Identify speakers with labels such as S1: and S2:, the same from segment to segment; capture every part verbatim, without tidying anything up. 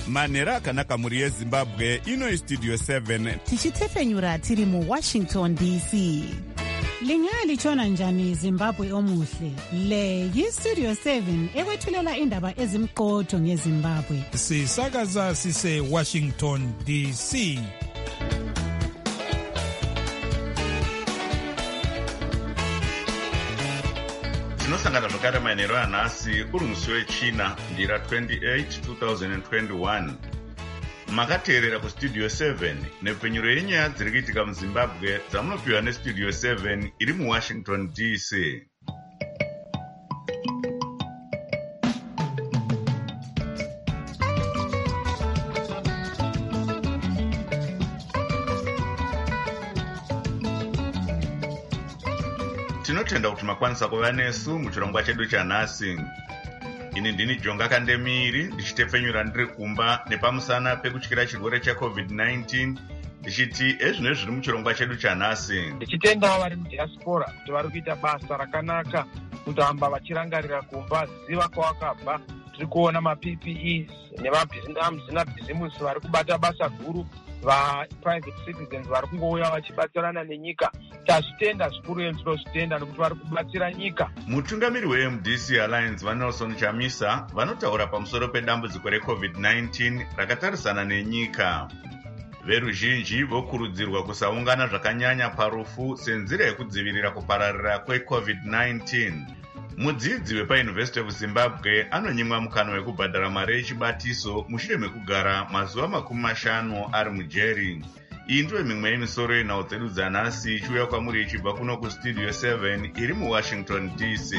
S1: manhero akanaka mhuri yezimbabwe. Ino istudio seven
S2: tichitefenyura tiri muwashington D C. Lingalitshona njani Zimbabwe omuhle? Le yistudio seven ekwethulela indaba ezimqotho ngeZimbabwe.
S3: Sisakaza sise Washington D C.
S4: Tinosangana zvakare manhero anhasi uri musi wechina ndira twenty-eight two thousand twenty-one. Makateerera kustudio seven nepfenyuro yenyaya dziri kuitika muZimbabwe dzamunopiwa nestudio seven iri muWashington D C. Tinotenda kuti makwanisa kuva nesu muchirongwa chedu chanhasi. Ini ndini Jonga Kandemiri ndichitefenyura ndiri kumba nepamusana pekutyira chirwere checovid nineteen ndichiti ezvino zviri muchirongwa chedu chanhasi.
S5: Ndichitenda vari mudiaspora kuti vari kuita basa rakanaka kutamba vachirangarira kumba ziva kwavakabva. Tiri kuona ma-P P Es nemabhizimusi vari kubata basa guru, va-private citizens vari kungouya vachibatsirana nenyika. Tazvitenda zvikuru iyo tinozvitenda nekuti vari kubatsira nyika.
S4: Mutungamiri we-M D C Alliance vaNelson Chamisa vanotaura pamusoro pedambudziko recovid nineteen rakatarisana nenyika. Veruzhinji vokurudzirwa kusaungana zvakanyanya parufu senzira yekudzivirira kupararira kwecovid nineteen. Mudzidzi wepaUniversity of Zimbabwe anonyimwa mukana wekubhadhara mari yechibatiso mushure mekugara mazuva makumi mashanu ari mujeri. Iyi ndiyo mimwe yemisoro yenhau dzedu dzanhasi ichiuya kwamuri ichibva kuno kustudio seven iri muWashington D C.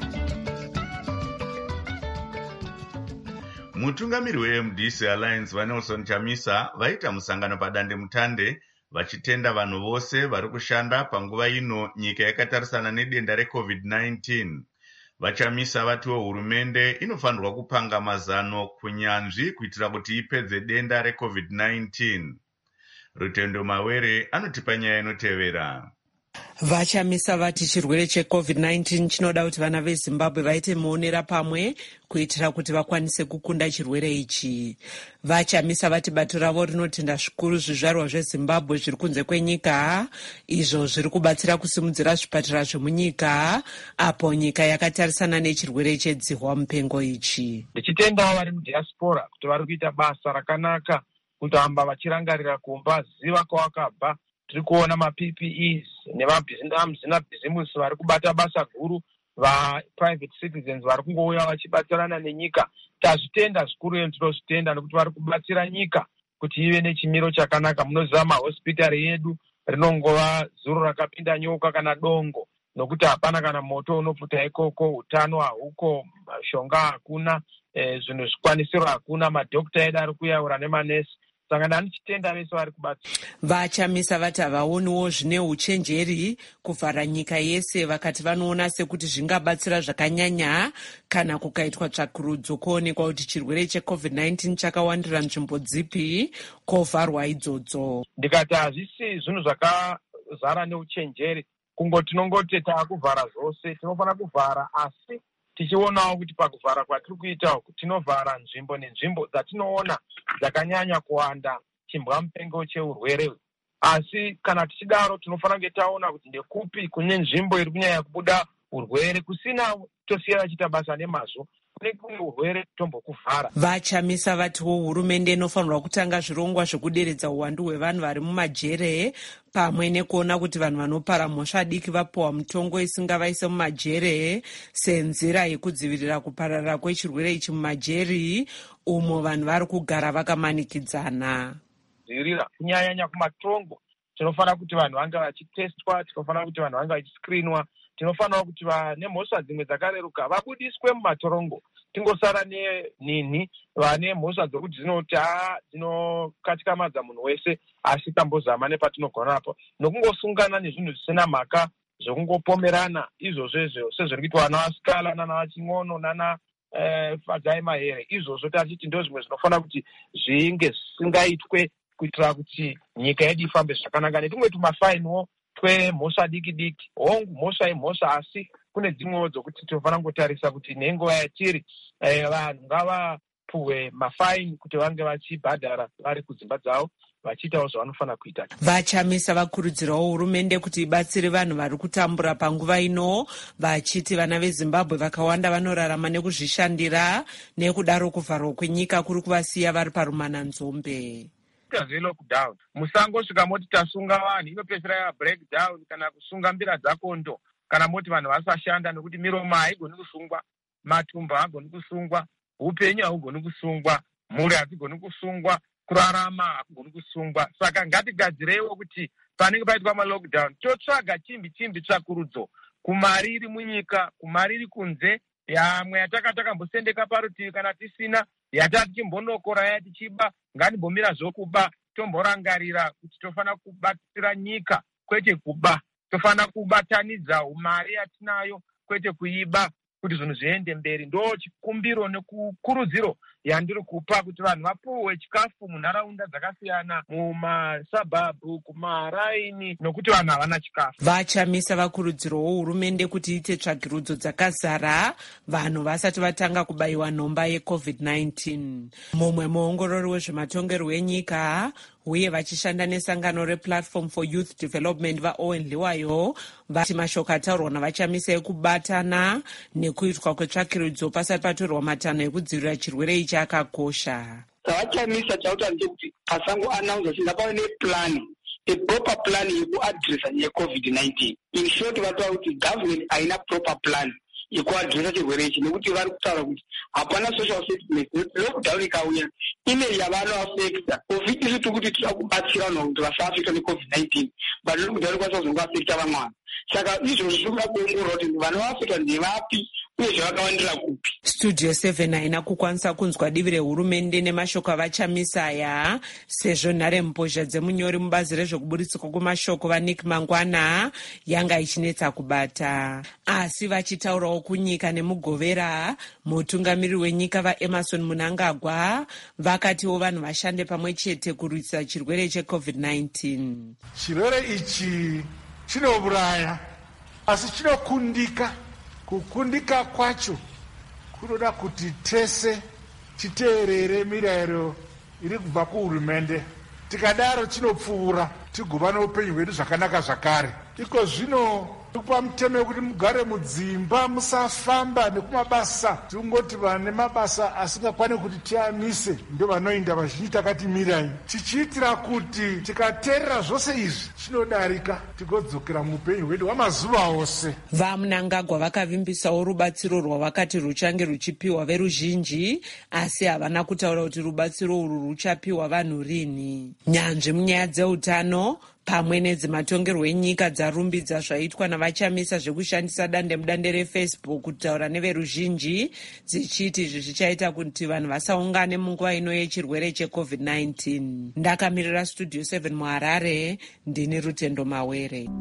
S4: Mutungamiri we-M D C Alliance vaNelson Chamisa vaita musangano padandemutande vachitenda vanhu vose vari kushanda panguva ino nyika yakatarisana nedenda recovid nineteen. Vachamisa vatiwo hurumende inofanirwa kupanga mazano kunyanzvi kuitira kuti ipedze denda recovid nineteen. Rutendo Mawere anotipa nyaya inotevera.
S6: Vachamisa vati chirwere checovid nineteen chinoda kuti vana veZimbabwe vaite muonera pamwe kuitira kuti vakwanise kukunda chirwere ichi. Vachamisa vati bato ravo rinotenda zvikuru zvizvarwa zveZimbabwe zviri kunze kwenyika, izvo zviri kubatsira kusimudzira zvipatara zvemunyika apo nyika yakatarisana nechirwere chedzihwa mupengo ichi.
S5: Ndichitenda vari mudiaspora kuti vari kuita basa rakanaka kutamba vachirangarira kumba ziva kwavakabva. Tiri kuona ma-P P Es nemabhizimusi vari kubata basa guru, va-private citizens vari kungouya vachibatsirana nenyika. Tazvitenda zvikuru iyo tinozvitenda nekuti vari kubatsira nyika kuti ive nechimiro chakanaka. Munoziva mahospitari yedu rinongova zuro rakapinda nyoka kana dongo, nokuti hapana kana moto unopfuta ikoko, utano hahuko, shonga hakuna, e, zvinhu zvikwanisiro hakuna, madhokita edu ari kuyaura nemanesi. Saka ndichitenda vese vari kubatsira.
S6: Vachamisa vati havaoniwo zvine uchenjeri kuvhara nyika yese, vakati vanoona sekuti zvingabatsira zvakanyanya kana kukaitwa tsvakurudzo kuonekwa kuti chirwere checovid nineteen chakawandira nzvimbo dzipi kovharwa idzodzo.
S5: Ndikati hazvisi zvinhu zvakazara neuchenjeri kungoti tinongoti taakuvhara zvose, tinofanira kuvhara asi tichionawo kuti pakuvhara kwatiri kuita tinovhara nzvimbo nenzvimbo dzatinoona dzakanyanya kuwanda chimbwa mupengo cheurwere. Asi kana tichidaro tinofanira kunge taona kuti ndekupi kune nzvimbo iri kunyanya kubuda urwere, kusina tosiya vachita basa nemazvo. Kune urwere tombokuvhara.
S6: Vachamisa vatiwo hurumende inofanirwa kutanga zvirongwa zvekuderedza uwandu hwevanhu vari mumajere pamwe nekuona kuti vanhu vanopara mhosva diki vapiwa mutongo isingavaise mumajere senzira yekudzivirira kupararira kwechirwere ichi mumajeri umo vanhu vari kugara vakamanikidzana.
S5: Dzivirira kunyanya kumatongo tinofanira kuti vanhu vange vachitestwa, tinofanira kuti vanhu vange vachiskrinwa, tinofanira kuti vane mhosva dzimwe dzakareruka vabudiswe mumatorongo, tingosara nenini vane mhosva dzokuti dzinoti haa dzinokatikamadza munhu wese, asi tambozama nepatinogonapo nokungosungana nezvinhu zvisina mhaka zvokungopomerana izvozvezvo sezviri kuitwa vana vasikala nana vaching'ono nana eh, fadzai mahere. Izvozvo tachiti ndo zvimwe zvinofanira kuti zvinge zvisingaitwe kuitira kuti nyika yedu ifambe zvakanaka. Netumwe tumafainiwo twemhosva diki diki, hongu mhosva imhosva asi kune dzimwewo dzokuti tinofanira kungotarisa kuti nenguva yatiri vanhu ngava vapuwe mafaini kuti vange vachibhadhara vari kudzimba dzavo vachiitawo zvavanofanira kuita.
S6: Vachamisa vakurudzirawo hurumende kuti ibatsire vanhu vari kutambura panguva ino, vachiti vana veZimbabwe vakawanda vanorarama nekuzvishandira, nekudaro kuvharwa kwenyika kuri kuvasiya vari parumana nzombe.
S5: Lockdown musangosvika moti tasunga vanhu inopedzisira ya breakdown kana kusunga mbira dzakondo kana moti vanhu vasashanda nekuti miromo haigoni kusungwa, matumbu haagoni kusungwa, upenyu hahugoni kusungwa, mhuri hadzigoni kusungwa, kurarama hakugoni kusungwa. Saka ngatigadzirewo kuti panenge paitwa malockdown totsvaga chimbi chimbi tsvakurudzo kumariri munyika, kumariri kunze, yamwe yataka takambosendeka parutivi kana tisina, yatati timbonokora yaya tichiba, ngatimbomira zvokuba, tomborangarira kuti tofanira kubatsira nyika kwete kuba, tofanira kubatanidza mari yatinayo kwete kuiba kuti zvinhu zviende mberi. Ndo chikumbiro nekukurudziro yandiri kupa kuti vanhu vapuwe chikafu munharaunda dzakasiyana, mumasabhabhu, kumaraini, nokuti vanhu havana chikafu.
S6: Vachamisa vakurudzirawo hurumende kuti iite tsvakirudzo dzakazara vanhu vasati vatanga kubayiwa nhomba yecovid nineteen. Mumwe muongorori wezvematongerwo enyika uye vachishanda nesangano rePlatform for Youth Development vaOwen Liwayo vati mashoko ataurwa navachamisa ekubatana nekuitwa kwetsvakirudzo pasati patorwa matanho ekudzivirira chirwere ichi akakosha.
S7: Vachamisa chautano chekuti pasango announce kuti ngapave neplan, a proper plan yekuadresa yecovid nineteen. In short, vataura kuti government haina proper plan yekuadresa chirwere ichi nekuti vari kutaura kuti hapana social safety net. Lockdown ikauya ine yavanoafekta covid isi tokuti tira kubatsira vanhu kuti vasaafekta necovid nineteen, but lockdown ikwanisa kuzongoafekta vamwe vanhu. Saka izvozvo zvinoda kuongorora kuti vanoafekta ndevapi uye zvavakawandira kupi.
S6: Studio seven haina kukwanisa kunzwa divi rehurumende nemashoko avachamisa aya, sezvo nharembozha dzemunyori mubazi rezvekuburitswa kwemashoko vaNick Mangwana yanga ichinetsa kubata. Asi vachitaurawo kunyika nemugovera, mutungamiriri wenyika vaEmmerson Mnangagwa vakatiwo vanhu vashande pamwe chete kurwisa chirwere checovid nineteen.
S8: Chirwere ichi chinouraya asi chinokundika. Kukundika kwacho kunoda kuti tese titeerere mirayiro iri kubva kuhurumende. Tikadaro chinopfuura tigova noupenyu hwedu zvakanaka zvakare. Iko zvino tikupa mutemo wekuti mugare mudzimba, musafamba nekumabasa. Tingoti vane mabasa asingakwane kuti tiamise ndo vanoinda vazhinji takatimirai, tichiitira kuti tikateerera zvose izvi chinodarika tigodzokera muupenyu hwedu hwamazuva ose.
S6: VaMnangagwa vakavimbisawo rubatsiro rwavakati ruchange ruchipiwa veruzhinji, asi havana kutaura kuti rubatsiro urwu ruchapiwa vanhu rini. Nyanzvi munyaya dzeutano pamwe nedzematongerwo enyika dzarumbidza zvaitwa navachamisa zvekushandisa dande mudande reFacebook kutaura neveruzhinji, dzichiti izvi zvichaita kuti vanhu vasaungane munguva ino yechirwere checovid nineteen. Ndakamirira Studio seven muHarare, ndini Rutendo Mawere.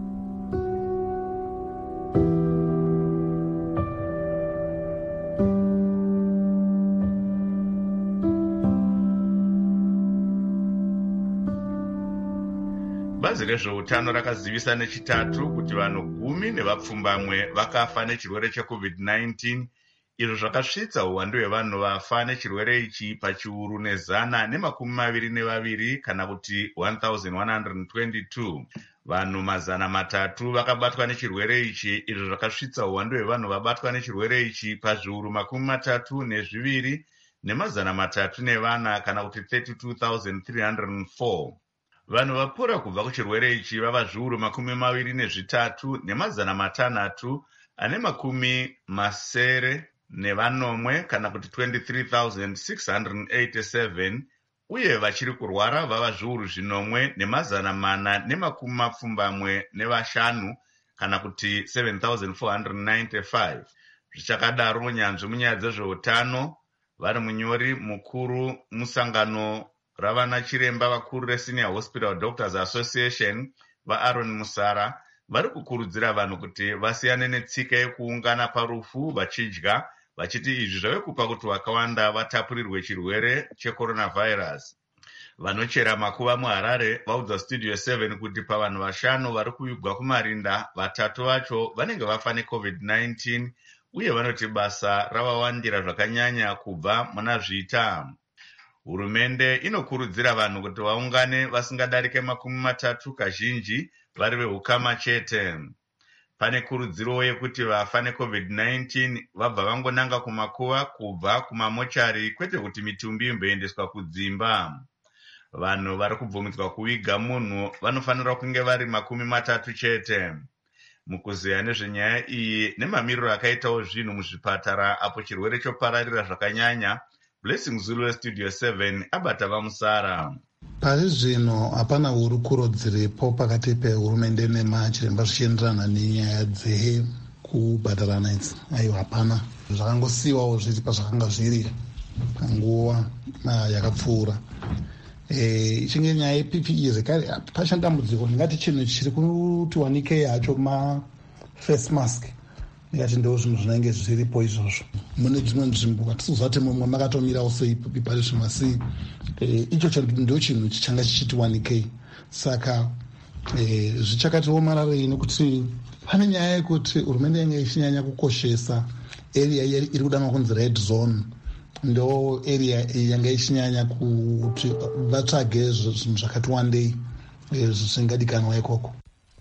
S4: Bazi rezveutano rakazivisa nechitatu kuti vanhu gumi nevapfumbamwe vakafa nechirwere checovid nineteen, izvo zvakasvitsa uwandu hwevanhu vafa nechirwere ichi pachiuru nezana nemakumi maviri nevaviri kana kuti one thousand one hundred twenty-two. Vanhu mazana matatu vakabatwa nechirwere ichi, izvo zvakasvitsa uwandu hwevanhu vabatwa nechirwere ichi pazviuru makumi matatu nezviviri nemazana matatu nevana kana kuti thirty-two thousand three hundred four. Vanhu vapora kubva kuchirwere ichi vava zviuru makumi maviri nezvitatu nemazana matanhatu ane makumi masere nevanomwe kana kuti twenty-three thousand six hundred eighty-seven, uye vachiri kurwara vava zviuru zvinomwe nemazana mana nemakumi mapfumbamwe nevashanu kana kuti seven thousand four hundred ninety-five. Zvichakadaro, nyanzvi munyaya dzezveutano vari munyori mukuru musangano ravana chiremba vakuru reSenior Hospital Doctors Association vaAaron Musara vari kukurudzira vanhu kuti vasiyane netsika yekuungana parufu vachidya, vachiti izvi zvave kupa kuti vakawanda vatapurirwe chirwere checoronavirus. Vanochera makuva muHarare vaudza Studio seven kuti pavanhu vashanu vari kuvigwa kumarinda, vatatu vacho vanenge vafa necovid nineteen uye vanoti basa ravawandira zvakanyanya kubva muna zvita. Hurumende inokurudzira vanhu kuti vaungane vasingadarike makumi matatu kazhinji vari vehukama chete. Pane kurudziro yekuti vafa necovid nineteen vabva vangonanga kumakuva kubva kumamochari kwete kuti mitumbi imboendeswa kudzimba. Vanhu vari kubvumidzwa kuviga munhu vanofanira kunge vari makumi matatu chete. Mukuziya nezvenyaya iyi nemamiriro akaitawo zvinhu muzvipatara apo chirwere chopararira zvakanyanya, Blessing Zulu weStudio seven abata vamusara.
S9: Pari zvino hapana hurukuro dziripo pakati pehurumende nemachiremba zvichienderana nenyaya dzekubhadharana idzi. Aiwa, hapana. Zvakangosiyiwawo zviri pazvakanga zviri panguva yakapfuura. Ichinge nyaya yeP P E zvekare pachine dambudziko. Ndingati chinhu chiri kuti wanikei hacho ma-face mask. Ndingati ndo zvinhu zvinenge zviripo izvozvo. Mune dzimwe nzvimbo hatisizvati mumwe makatomirawo seipi pari zvimasi. Icho ndo chinhu chichanga chichiti wanikei. Saka zvichakatiomararei nekuti pane nyaya yekuti hurumende yange ichinyanya kukoshesa area iri kudanwa kunzi red zone. Ndo area yanga ichinyanya kuti vatsvage zvinhu zvakati wandei zvingadikanwa ikoko.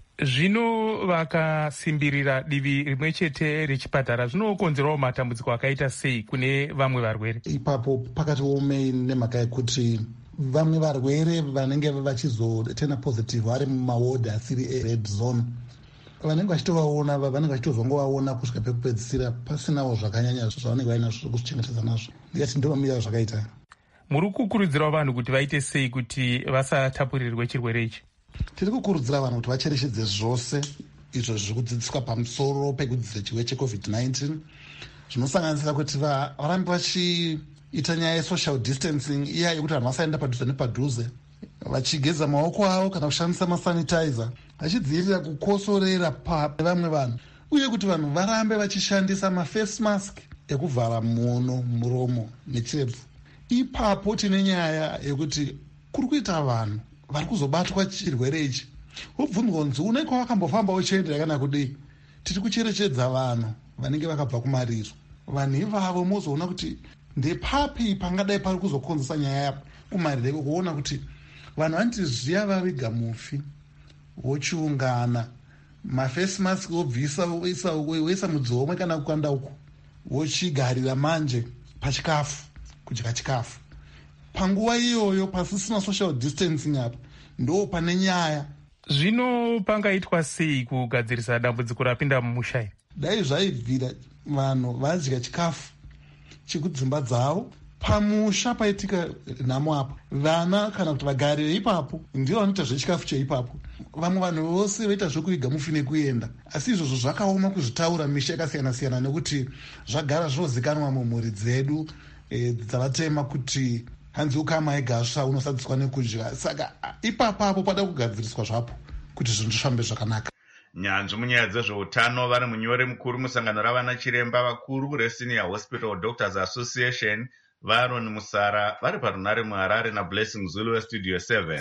S3: Zvino vakasimbirira divi rimwe chete rechipatara zvinokonzerawo matambudziko akaita sei kune vamwe varwere?
S9: Ipapo pakatiomei nemhaka yekuti vamwe varwere vanenge vachizotena positive vari mumawodi asiri red zone vanenge vachitovaona vanenge vachitozongovaona kusvika pekupedzisira pasinawo zvakanyanya zvavanenge vainazvo kuzvichengetedza nazvo. Ndikati ndomira zvakaita.
S3: Muri kukurudzirawo vanhu kuti vaite sei kuti vasatapurirwe chirwere ichi?
S9: Tiri kukurudzira vanhu kuti vacherechedze zvose izvo zviri kudzidziswa pamusoro pekudzidzisa chirwere checovid nineteen, zvinosanganisira kuti varambe vachiita nyaya yesocial distancing, iya yekuti vanhu vasaenda padhuze nepadhuze, vachigeza maoko avo kana kushandisa masanitizer, vachidzivirira kukosorera pavamwe vanhu, uye kuti vanhu varambe vachishandisa maface mask ekuvhara muono, muromo nechirebvu. Ipapo tine nyaya yekuti kuri kuita vanhu vari kuzobatwa chirwere ichi. Wobvunzwa kunzi unenge wakambofamba uchiendera kana kudii? Tiri kucherechedza vanhu vanenge vakabva kumariro. Vanhu ivavo mozoona kuti ndepapi pangadai pari kuzokonzesa nyaya yapo kumariro, kuona kuti vanhu vanoti zviya vaviga mufi vochiungana maface mask wobvisa woisa mudzi womwe kana kukanda uku wochigarira manje pachikafu, kudya chikafu. Panguva iyoyo pasisina social distancing apa ndo pane nyaya.
S3: Zvino pangaitwa sei kugadzirisa dambudziko rapinda mumusha?
S9: Dai zvaibvira vanhu vadya chikafu chekudzimba dzavo pamusha paitika nhamo apo, vana kana kuti vagari ipapo ndio vanoita zvechikafu cheipapo. Vamwe vanhu vose vaita zvekuiga mufi nekuenda, asi izvozvo zvakaoma kuzvitaura misha yakasiyana siyana nekuti zvagara zvozikanwa mumhuri dzedu e, dzavatema kuti hanzi ukama egasva unosadziswa nekudya. Saka ipapapo pada kugadziriswa zvapo kuti zvinhu zvifambe zvakanaka.
S4: Nyanzvi munyaya dzezveutano vari munyore mukuru musangano ravana chiremba vakuru reSenior Hospital Doctors Association vaAron Musara vari parunare muHarare naBlessing Zulu weStudio seven.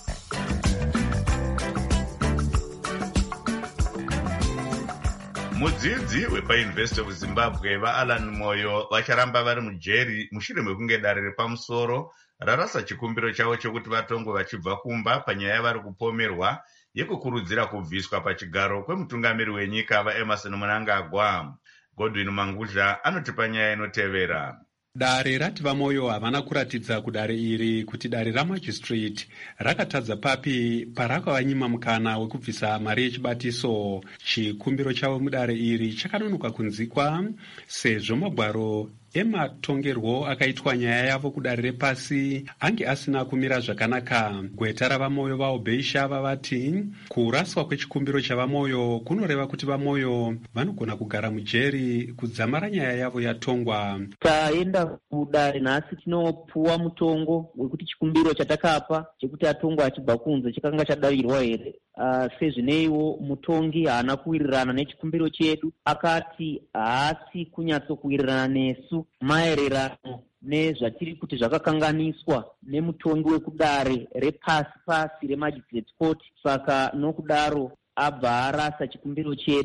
S4: Mudzidzi wepaUniversity of Zimbabwe vaAlan Moyo vacharamba vari mujeri mushure mekunge dare repamusoro rarasa chikumbiro chavo chokuti vatongwe vachibva kumba panyaya yavari kupomerwa yekukurudzira kubviswa pachigaro kwemutungamiri wenyika vaEmerson Mnangagwa. Godwin Mangudla anoti panyaya inotevera.
S10: Dare rati vaMoyo havana kuratidza kudare iri kuti dare ramagistrate rakatadza papi parakavanyima mukana wekubvisa mari yechibatiso. Chikumbiro chavo mudare iri chakanonoka kunzikwa sezvo magwaro ematongerwo akaitwa nyaya yavo kudare repasi ange asina kumira zvakanaka. Gweta ravaMoyo vaObeishava vati kuraswa kwechikumbiro chavaMoyo kunoreva kuti vaMoyo vanogona kugara mujeri kudzamara nyaya yavo yatongwa.
S11: Taenda kudare nhasi tinopuwa mutongo wekuti chikumbiro chatakapa chekuti atongwa achibva kunze chakanga chadavirwa here. Uh, sezvineiwo mutongi haana kuwirirana nechikumbiro chedu, akati haasi kunyatsokuwirirana nesu maererano nezvatiri kuti zvakakanganiswa nemutongi wekudare repasi pasi remagistrate court. Saka nokudaro abva arasa chikumbiro chedu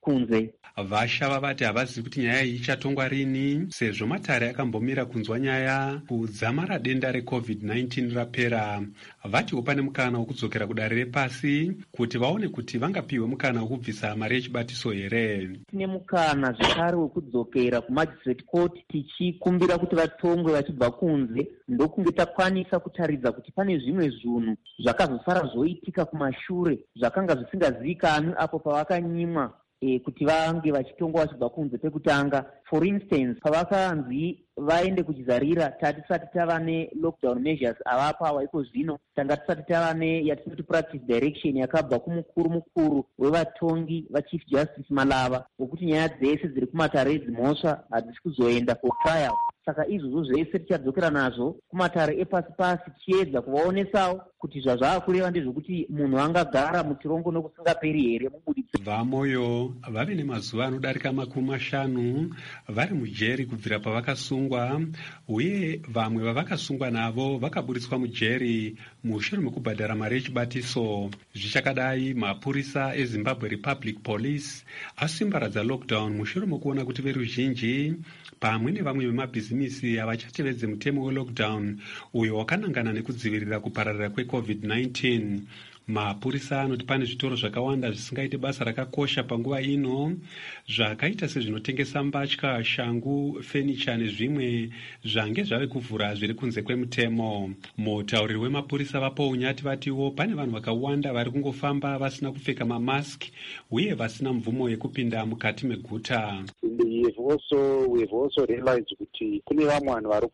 S11: kunze.
S10: Vashava vati havazivi kuti nyaya iyi ichatongwa rini, sezvo matare akambomira kunzwa nyaya kudzamara denda recovid nineteen rapera. Vatiwo pane mukana wekudzokera kudare repasi kuti vaone kuti vangapiwe mukana wekubvisa mari yechibatiso here.
S11: Tine mukana zvakare wekudzokera kumagistrate court tichikumbira kuti vatongwe vachibva kunze, ndokunge takwanisa kutaridza kuti pane zvimwe zvinhu zvakazosara zvoitika kumashure zvakanga zvisingazivikanwi apo pavakanyimwa E, kuti vange vachitongwa vachibva kunze pekutanga. For instance, pavakanzi vaende kuchizarira tatisati tava ne-lockdown measures avapawa iko zvino, tanga tisati tava neyatinoti practice direction yakabva kumukuru mukuru wevatongi vachief justice Malava, wokuti nyaya dzese dziri kumatare dzimhosva hadzisi kuzoenda for trial. Saka izvozvo zvese tichadzokera nazvo kumatare epasi pasi tichiedza kuvaonesawo kuti zvazvava kureva ndezvokuti munhu angagara muchirongo nokusingaperi here mubuditsi.
S10: Vamoyo vave nemazuva anodarika makumi mashanu vari mujeri kubvira pavakasungwa, uye vamwe vavakasungwa navo vakaburitswa mujeri mushure mekubhadhara mari yechibatiso. Zvichakadai, mapurisa eZimbabwe Republic Police asimbaradza lockdown mushure mekuona kuti veruzhinji pamwe nevamwe vemabhizimisi havachatevedze mutemo welockdown uyo wakanangana nekudzivirira kupararira kwecovid nineteen. Mapurisa anoti pane zvitoro zvakawanda zvisingaite basa rakakosha panguva ino, zvakaita sezvinotengesa mbatya, shangu, fenicha nezvimwe zvange zvave kuvhura zviri kunze kwemutemo. Mutauriri wemapurisa vaPounyati vatiwo pane vanhu vakawanda vari kungofamba vasina kupfeka mamaski uye vasina mvumo yekupinda mukati meguta.
S12: We've also, we've also realized kuti kune vamwe vanhu vari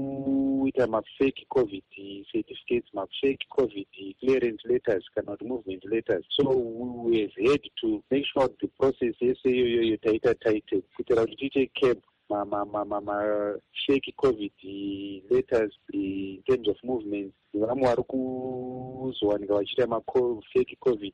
S12: kuita mafake covid certificates, mafake covid clearance letters kana kuti movement letters. So we have had to make sure the process yese iyoyo taita taite kuitira kuti tiite cap ma ma ma ma ma fake covid letters in terms of movement. Vamwe vari kuzowanika vachiita ma fake covid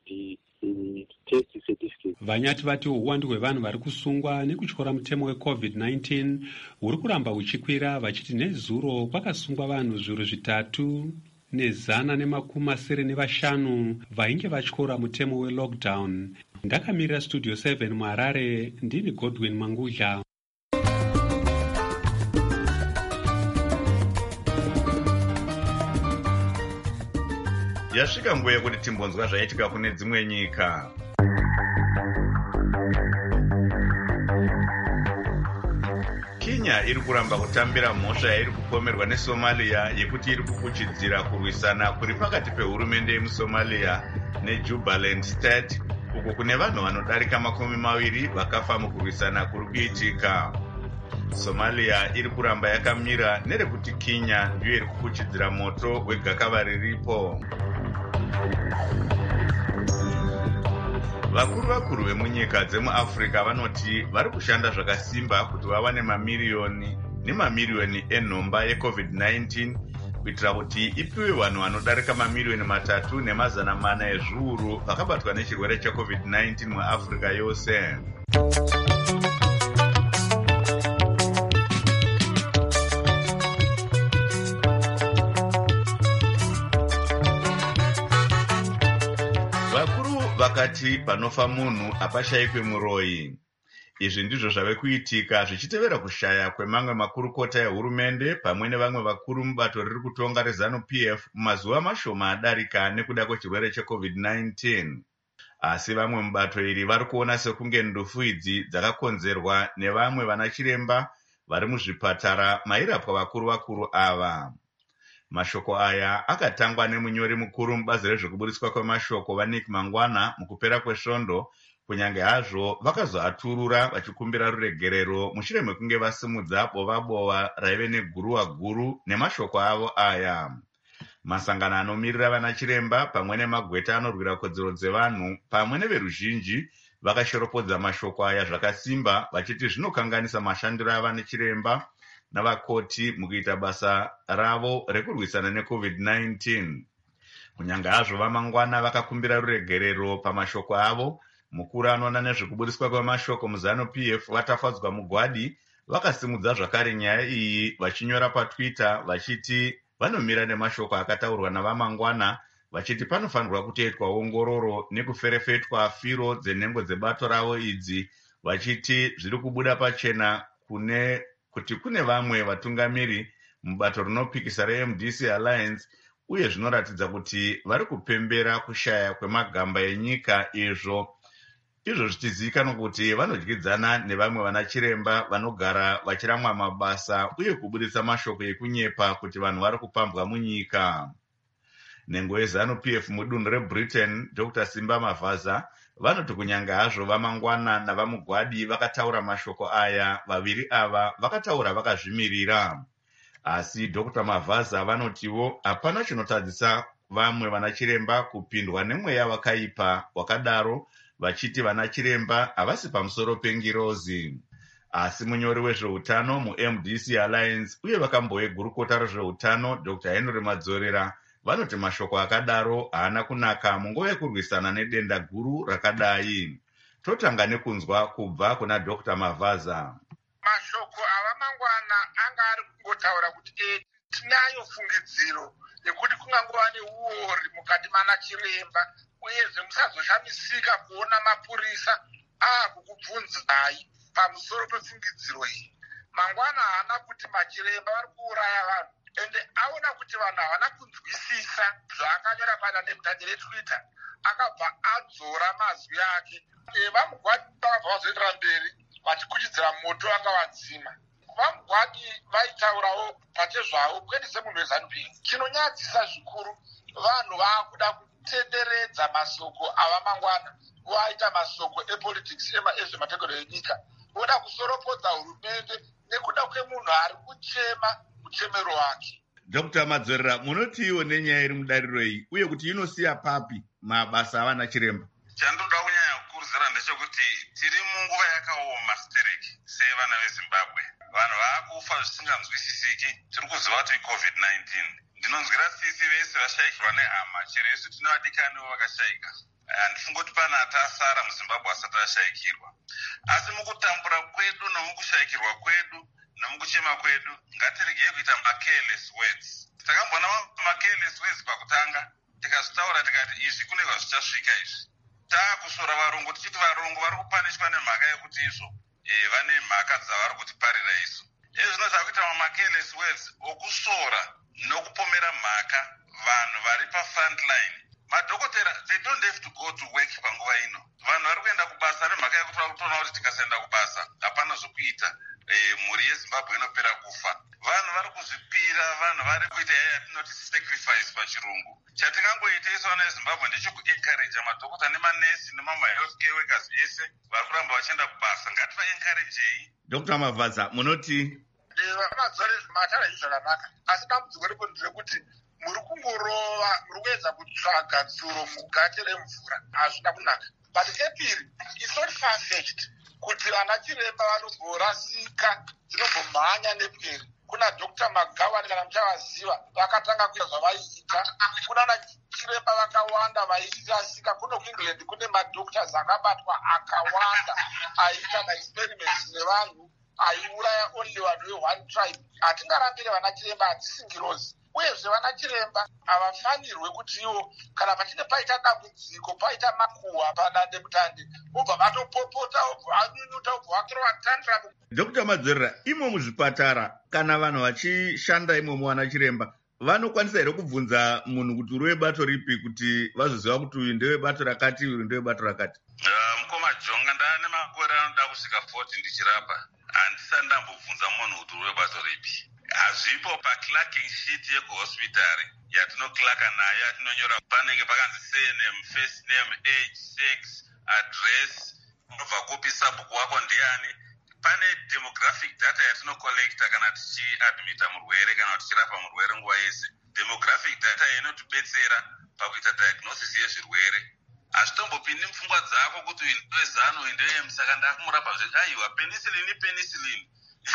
S12: test certificate.
S10: Vanyati vati uwandu hwevanhu vari kusungwa nekutyora mutemo wecovid nineteen huri kuramba huchikwira, vachiti nezuro kwakasungwa vanhu zviuru zvitatu nezana nemakumi masere nevashanu vainge vatyora mutemo welockdown. Ndakamirira studio seven muHarare, ndini Godwin Mangudla.
S4: Yasvika nguva yekuti timbonzwa zvaitika kune dzimwe nyika. Kenya iri kuramba kutambira mhosva yairi kupomerwa neSomalia yekuti iri kukuchidzira kurwisana kuri pakati pehurumende yemuSomalia neJubaland State, uko kune vanhu vanodarika makumi maviri vakafa mukurwisana kuri kuitika. Somalia iri kuramba yakamira nerekuti Kenya ndiyo iri kukuchidzira moto wegakava riripo. Vakuru vakuru vemunyika dzemuAfrica vanoti vari kushanda zvakasimba kuti vawane mamiriyoni nemamiriyoni enhomba yecovid nineteen kuitira kuti ipiwe vanhu vanodarika mamiriyoni matatu nemazana mana ezviuru vakabatwa nechirwere checovid nineteen muAfrica yose. Vakati panofa munhu apashayikwe muroyi. Izvi ndizvo zvave kuitika zvichitevera kushaya kwemamwe makurukota ehurumende pamwe nevamwe vakuru mubato riri kutonga reZANU-P F mumazuva mashoma adarika nekuda kwechirwere checovid nineteen. Asi vamwe mubato iri vari kuona sekunge ndufu idzi dzakakonzerwa nevamwe vanachiremba vari muzvipatara mairapwa vakuru vakuru ava. Mashoko aya akatangwa nemunyori mukuru mubazi rezvekuburitswa kwemashoko vaNick Mangwana mukupera kwesvondo, kunyange hazvo vakazoaturura vachikumbira ruregerero mushure mekunge vasimudza bova bova raive neguruwa guru nemashoko avo aya. Masangano anomirira vanachiremba pamwe nemagweta anorwira kodzero dzevanhu pamwe neveruzhinji vakashoropodza mashoko aya zvakasimba vachiti zvinokanganisa mashandiro avanachiremba navakoti mukuita basa ravo rekurwisana necovid nineteen. Kunyange hazvo vaMangwana vakakumbira ruregerero pamashoko avo, mukuru anoona nezvekuburitswa kwemashoko muZANU-P F vatafadzwa mugwadi vakasimudza zvakare nyaya iyi vachinyora paTwitter vachiti vanomira nemashoko akataurwa navaMangwana vachiti panofanirwa kutoitwa ongororo nekuferefetwa firo dzenhengo dzebato ravo idzi, vachiti zviri kubuda pachena kune kuti kune vamwe vatungamiri mubato rinopikisa reM D C Alliance, uye zvinoratidza kuti vari kupembera kushaya kwemagamba enyika izvo izvo zvichizivikanwa kuti vanodyidzana nevamwe vana chiremba vanogara vachiramwa mabasa uye kubudisa mashoko ekunyepa kuti vanhu vari kupambwa munyika. Nhengo yeZanu-P F mudunhu reBritain, Doctor Simba Mavaza, vanoti kunyanga hazvo vamangwana navamugwadi vakataura mashoko aya, vaviri ava vakataura vakazvimirira. Asi Doctor Mavaza vanotiwo hapana chinotadzisa vamwe vana chiremba kupindwa nemweya wakaipa wakadaro, vachiti vana chiremba havasi pamusoro pengirozi. Asi munyori wezveutano muM D C Alliance uye vakamboegurukota rezveutano Doctor Henry Madzorera vanoti mashoko akadaro haana kunaka munguva yekurwisana nedenda guru rakadai. Totanga nekunzwa kubva kuna Doctor Mavaza.
S5: Mashoko avamangwana anga ari kungotaura kuti e tinayo fungidziro yekuti kungangova neuori mukati mana chiremba, uyezve musazoshamisika kuona mapurisa akukubvunzai pamusoro pefungidziro iyi. Mangwana haana kuti machiremba vari kuuraya vanhu, ende aona kuti vanhu havana kunzwisisa zvaakanyora padandemutande reTwitter, akabva adzora mazwi ake. Vamugwadi vakabva vazoendera mberi vachikuchidzira moto akavadzima. Vamugwadi vaitaurawo pachezvavo kuendese munhu weZanu-P F. Chinonyadzisa zvikuru, vanhu vaakuda kutenderedza masoko avamangwana, vaita masoko epolitics ezvemategeko enyika, voda kusoropodza hurumende nekuda kwemunhu ari kuchema muchemero wake.
S4: Doctor Madzorera, munotiwo nenyaya iri mudariro iyi uye kuti inosiya papi mabasa avana chiremba?
S13: Chandoda kunyanya kukurudzira ndechekuti tiri munguva yakaoma stereki sevana veZimbabwe. Vanhu vaakufa zvisinganzwisisiki. Tiri kuziva kuti COVID nineteen. Ndinonzwira tsitsi vese vashayikirwa nehama, chero isu tine vadikaniwo vakashayika. Handifungi kuti pana atasara muZimbabwe asati ashayikirwa. Asi mukutambura kwedu nomukushayikirwa kwedu nomukuchema kwedu, ngatiregei kuita ma-careless words. Takambona ma-careless words pakutanga, tikazvitaura tikati izvi kune kwazvichasvika izvi. Taakusora varungu tichiti varungu vari kupanishwa nemhaka yekuti izvo e, vane mhaka dzavari kutiparira isu. Izvi zvinoziva kuita ma-careless words okusora nokupomera mhaka vanhu vari pa-front line. Madhokotera, they don't have to go to work panguva ino. Vanhu vari kuenda kubasa nemhaka yekuti vari kutoona kuti tikasaenda kubasa hapana zvokuita, e, mhuri yeZimbabwe inopera kufa. Vanhu vari kuzvipira, vanhu vari kuita yaya yatinoti sacrifice pachirungu. Chatingangoita isu vana veZimbabwe ndechekuencourage madhokota nemanesi nemama-health care workers ese vari kuramba vachienda kubasa. Ngativaencouragei.
S4: Doctor Mavaza, munoti?
S5: Madzore mataura izvi zvakanaka, asi dambudziko ripo nderekuti muri kungorova, muri kuedza kutsvaga tsuro mugate remvura. Hazvina kunaka. But chepiri, it's not far-fetched kuti vana chiremba vanomborasika, dzinombomhanya nepweri. Kuna Doctor Magawani kana muchavaziva, vakatanga kuita zvavaiita. Kuna na chiremba vakawanda vairasika. Kuno kuEngland kune madoctors akabatwa akawanda aiita maexperiments nevanhu, aiuraya only vanhu veone tribe. Hatingarambire vana chiremba hatisingirozi. Uyezve vana chiremba havafanirwe kuti ivo kana pachinge paita dambudziko, paita makuhwa padandemutande, obva vatopopota, obva anyunyuta, obva vakirova tantrum.
S4: Doctor Madzorera, imo muzvipatara kana vanhu vachishanda imomo vana chiremba vanokwanisa here kubvunza munhu kuti uri webato ripi kuti vazoziva kuti uyu ndewebato rakati, uyu ndewebato rakati?
S13: Uh, mukoma Jonga, ndane makore anoda kusvika forty ndichirapa. Handisati ndambobvunza munhu kuti uri webato ripi. Hazvipo paclarking sheet yekuhospitari yatinoclaka nayo yatinonyora panenge pakanzi surname, first name, age, sex, address, unobva kupi, sabhuku wako ndiani. Pane demographic data yatinocollecta kana tichiadmita murwere kana tichirapa murwere nguva yese. Demographic data inotibetsera pakuita diagnosis yezvirwere. Hazvitombopindi mupfungwa dzako kuti uyu ndeweZanu, uyu ndeweM, saka ndakumurapa zveti aiwa penicillin penicillin.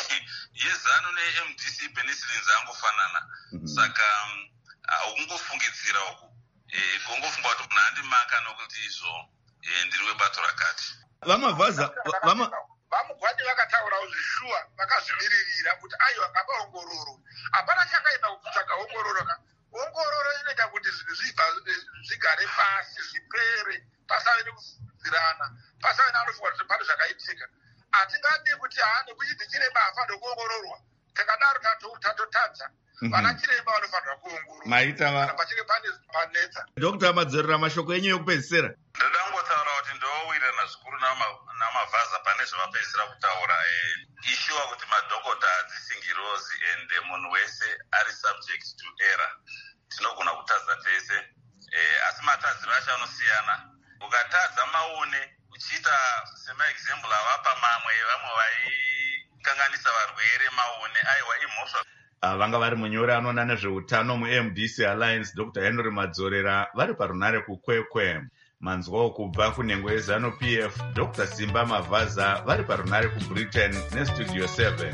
S13: yeZanu neM D C penicillin dzangofanana. Saka haungofungidzira uku. Eh, kungofunga kuti munhu andimaka nokuti izvo eh, ndiri webato rakati.
S4: Vamavaza, vama
S5: vamugwadi vakataurawo zvishuwa, vakazvimiririra kuti aiwa ngapa ongororo. Hapana chakaita kutsvaga ongororo. Ongororo inoita kuti zvinhu zvibva
S14: tigare pasi zvipere, pasave nekudzirana, pasave neanofunga kuti pane zvakaitika. Hatingadi kuti hani kuchiti chiremba hafanira kuongororwa. Tikadaro tatotadza. Vana chiremba vanofanira kuongororwa.
S4: Maita va.
S14: Kana pachinge pane panetsa.
S4: Dokta Madzorera, mashoko enyu ekupedzisira.
S13: Ndadangotaura kuti ndowirana zvikuru namavhaza pane zvavapedzisira kutaura. Ishuwa kuti madhokota hadzisingirozi and munhu wese ari subject to error. Tinogona kutadza tese. Asi matadziro acho anosiyana. Ukatadza maone uchiita semaexample avapa mamwe vamwe vaikanganisa varwere maone aiwa imhosva.
S4: Vanga vari munyori anoona nezveutano mu-M D C Alliance Doctor Henry Madzorera vari parunare kukwekwe. Manzwawo kubva kunhengo yeZanu P F Doctor Simba Mavhaza vari parunare kuBritain neStudio seven.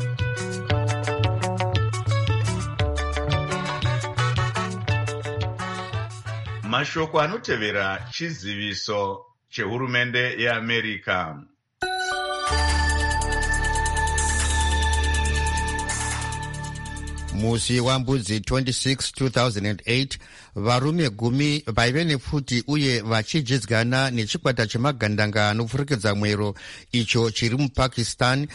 S4: Mashoko anotevera chiziviso chehurumende yeAmerica.
S15: Musi wambudzi twenty-six two thousand eight varume gumi vaive nepfuti uye vachijidzgana nechikwata chemagandanga anopfurikidza mwero icho chiri mupakistan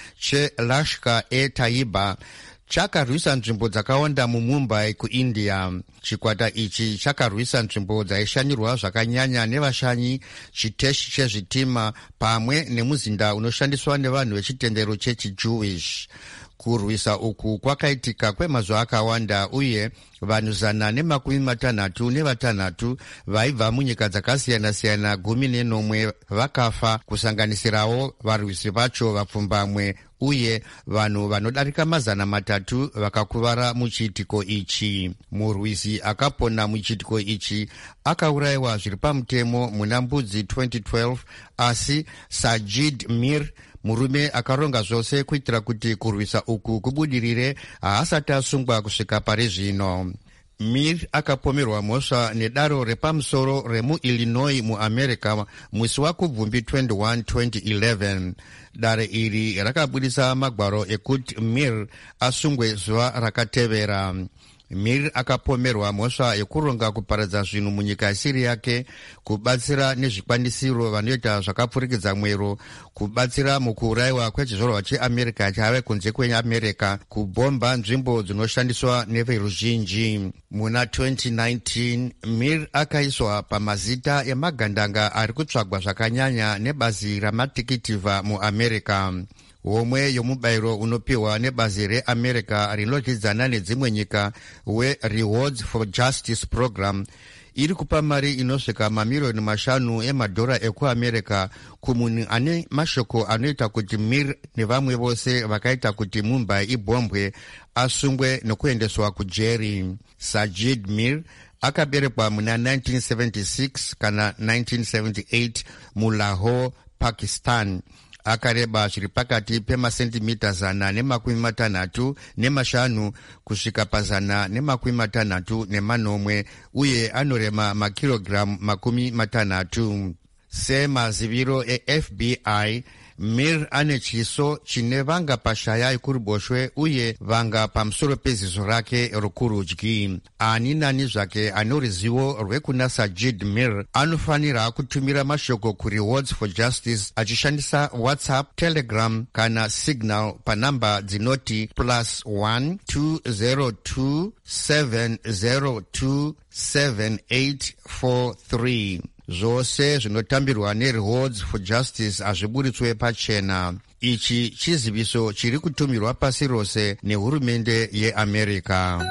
S15: cheLashkar-e-Taiba chakarwisa nzvimbo dzakawanda mumumbai kuindia. Chikwata ichi chakarwisa nzvimbo dzaishanyirwa zvakanyanya nevashanyi, chiteshi chezvitima pamwe nemuzinda unoshandiswa nevanhu vechitendero chechiJewish. Kurwisa uku kwakaitika kwemazuva akawanda uye vanhu zana nemakumi matanhatu nevatanhatu vaibva munyika dzakasiyana-siyana gumi nenomwe vakafa, kusanganisirawo varwisi vacho vapfumbamwe uye vanhu vanodarika mazana matatu vakakuvara muchiitiko ichi. Murwisi akapona muchiitiko ichi akaurayiwa zviri pamutemo muna mbudzi twenty twelve, asi Sajid Mir, murume akaronga zvose kuitira kuti kurwisa uku kubudirire, haasati asungwa kusvika pari zvino. Mir akapomerwa mhosva nedaro repamusoro remuIllinois muAmerica musi wakubvumbi twenty-one twenty eleven. Dare iri rakabudisa magwaro ekuti Mir asungwe zuva rakatevera. Mir akapomerwa mhosva yekuronga kuparadza zvinhu munyika isiri yake, kubatsira nezvikwanisiro vanoita zvakapfurikidza mwero, kubatsira mukuurayiwa kwechizvarwa cheAmerica chaive kunze kweAmerica, kubhomba nzvimbo dzinoshandiswa neveruzhinji. Muna twenty nineteen Mir akaiswa pamazita emagandanga ari kutsvagwa zvakanyanya nebazi ramatikitivha muAmerica. Homwe yomubayiro unopiwa nebazi reAmerica rinodyidzana nedzimwe nyika weRewards for Justice Program iri kupa mari inosvika mamiliyoni mashanu emadhora ekuAmerica kumunhu ane mashoko anoita kuti Mir nevamwe vose vakaita kuti Mumbai ibhombwe asungwe nokuendeswa kujeri. Sajid Mir akaberekwa muna nineteen seventy-six kana nineteen seventy-eight muLahore, Pakistan. Akareba zviri pakati pemasentimita zana nemakumi matanhatu nemashanu kusvika pazana nemakumi matanhatu nemanomwe uye anorema makirogiramu makumi matanhatu. Semaziviro eF B I, Mir ane chiso chine vanga pashaya ikuruboshwe uye vanga pamusoro peziso rake rokurudyi. Ani nani zvake ane ruzivo rwekuna Sajid Mir anofanira kutumira mashoko kuRewards for Justice achishandisa WhatsApp, Telegram kana Signal panamba dzinoti plus one two zero two seven zero two seven eight four three. Zvose zvinotambirwa neRewards for Justice hazviburitswe pachena. Ichi chiziviso chiri kutumirwa pasi rose nehurumende yeAmerica.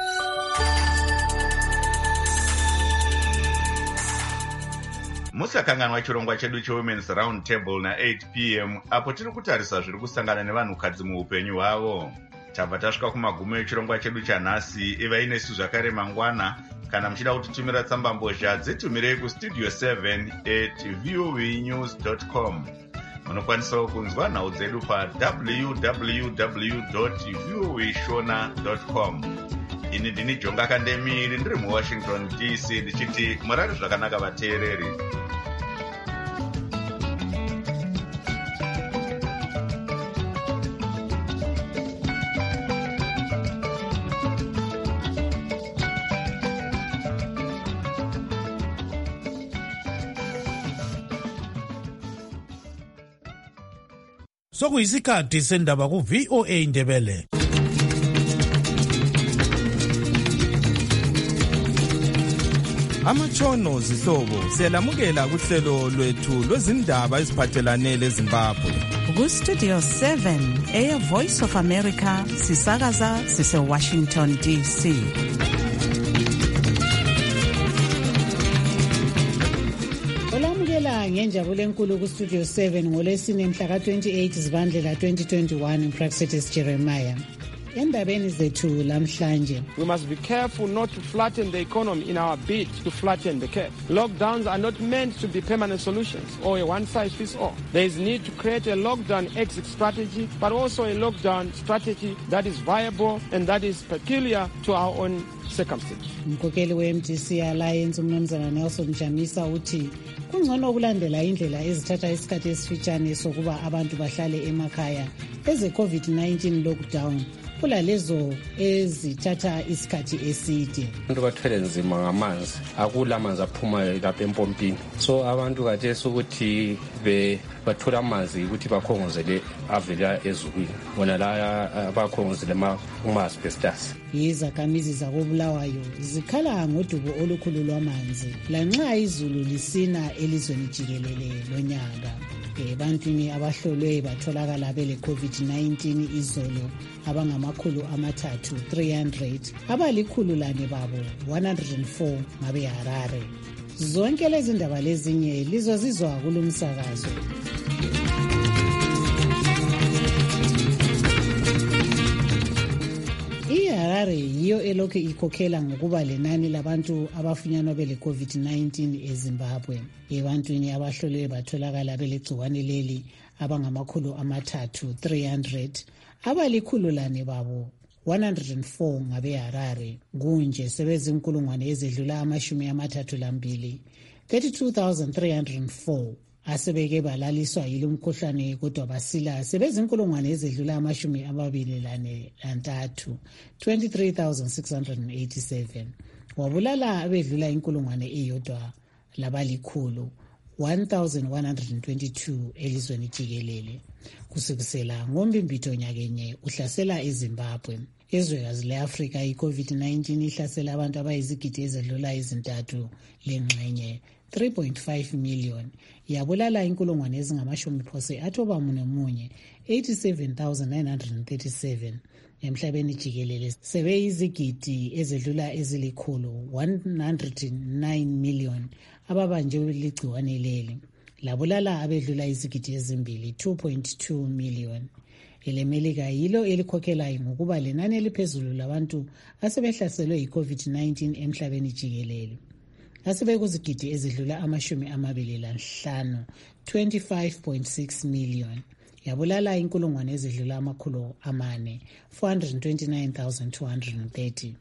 S4: Musakanganwa chirongwa chedu cheWomen's Round Table na eight p m apo tiri kutarisa zviri kusangana nevanhukadzi muupenyu hwavo. Tabva tasvika kumagumo echirongwa chedu chanhasi. Iva inesu zvakare mangwana. Kana muchida kutitumira tsamba mbozha dzitumirei kustudio seven at voanews dot com. Munokwanisawo kunzwa nhau dzedu pa w w w dot voashona dot com. Ini ndini Jonga Kandemiri ndiri muWashington D C ndichiti murari zvakanaka vateereri.
S16: sokuyisikhathi sendaba ku-V O A Indebele.
S17: Amatshono zihlobo siyalamukela kuhlelo lwethu lwezindaba eziphathelane leZimbabwe.
S2: Ku-Studio seven, Air Voice of America, sisakaza sise-Washington D C. Olamukela ngenjabulo enkulu ku-Studio seven ngolesine mhla ka-twenty-eight Zibandlela twenty twenty-one, Praxedes Jeremiah. Endabeni zethu lamhlanje.
S18: We must be careful not to flatten the economy in our bid to flatten the curve. Lockdowns are not meant to be permanent solutions or a one-size-fits-all. There is need to create a lockdown exit strategy, but also a lockdown strategy that is viable and that is peculiar to our own circumstances.
S2: Umkhokheli we-M D C Alliance umnumzana Nelson Chamisa uthi kungcono ukulandela indlela ezithatha isikhathi esifitshane sokuba abantu bahlale emakhaya eze COVID nineteen lockdown kulalezo ezithatha isikhathi eside.
S19: Abantu bathwele nzima ngamanzi, akula amanzi aphuma lapha empompini, so abantu khathesi ukuthi be bathola amanzi ukuthi bakhongozele avela ezulwini, bona la abakhongozele kuma-asbestos.
S2: Izakhamizi zakoBulawayo zikhala ngodubo olukhulu lwamanzi lanxa izulu lisina elizweni jikelele lonyaka. Ebantwini abahlolwe batholakala bele COVID nineteen izolo abangamakhulu amathathu three hundred, abalikhulu lane babo one hundred four ngabe Harare. Zonke lezi ndaba lezinye lizozizwa kulumsakazo. iHarare yiyo elokhu ikhokhela ngokuba lenani labantu abafunyanwa bele COVID nineteen eZimbabwe. Ebantwini abahlolwe batholakala belegciwane leli abangamakhulu amathathu three hundred, abalikhulu lane babo one hundred four ngabe Harare. Kunje sebezinkulungwane ezedlula amashumi amathathu lambili thirty-two thousand three hundred four asebeke balaliswa yilo mkhuhlane kodwa basila sebezinkulungwane ezedlula amashumi amabili lane lantathu twenty-three thousand six hundred eighty-seven. Wabulala abedlula inkulungwane eyodwa labalikhulu one thousand one hundred twenty-two elizweni jikelele. Kusukisela ngombimbitho nyakenye uhlasela eZimbabwe. Ezwekazi le-Afrika i-COVID nineteen ihlasela abantu abayizigidi ezedlula ezintathu lengxenye three point five million, yabulala inkulungwane ezingamashumi phose athoba mune munye eighty-seven thousand nine hundred thirty-seven. Emhlabeni jikelele sebeyizigidi ezedlula ezilikhulu one hundred nine million ababanjwe ligciwane leli, labulala abedlula izigidi ezimbili two point two million. EleMelika yilo elikhokhela ngokuba lenani eliphezulu labantu asebehlaselwe yi-COVID nineteen emhlabeni jikelele. Asebekuzigidi ezidlula amashumi amabili lanhlanu twenty-five point six million. Yabulala inkulungwane ezidlula amakhulu amane four hundred twenty-nine thousand two hundred thirty.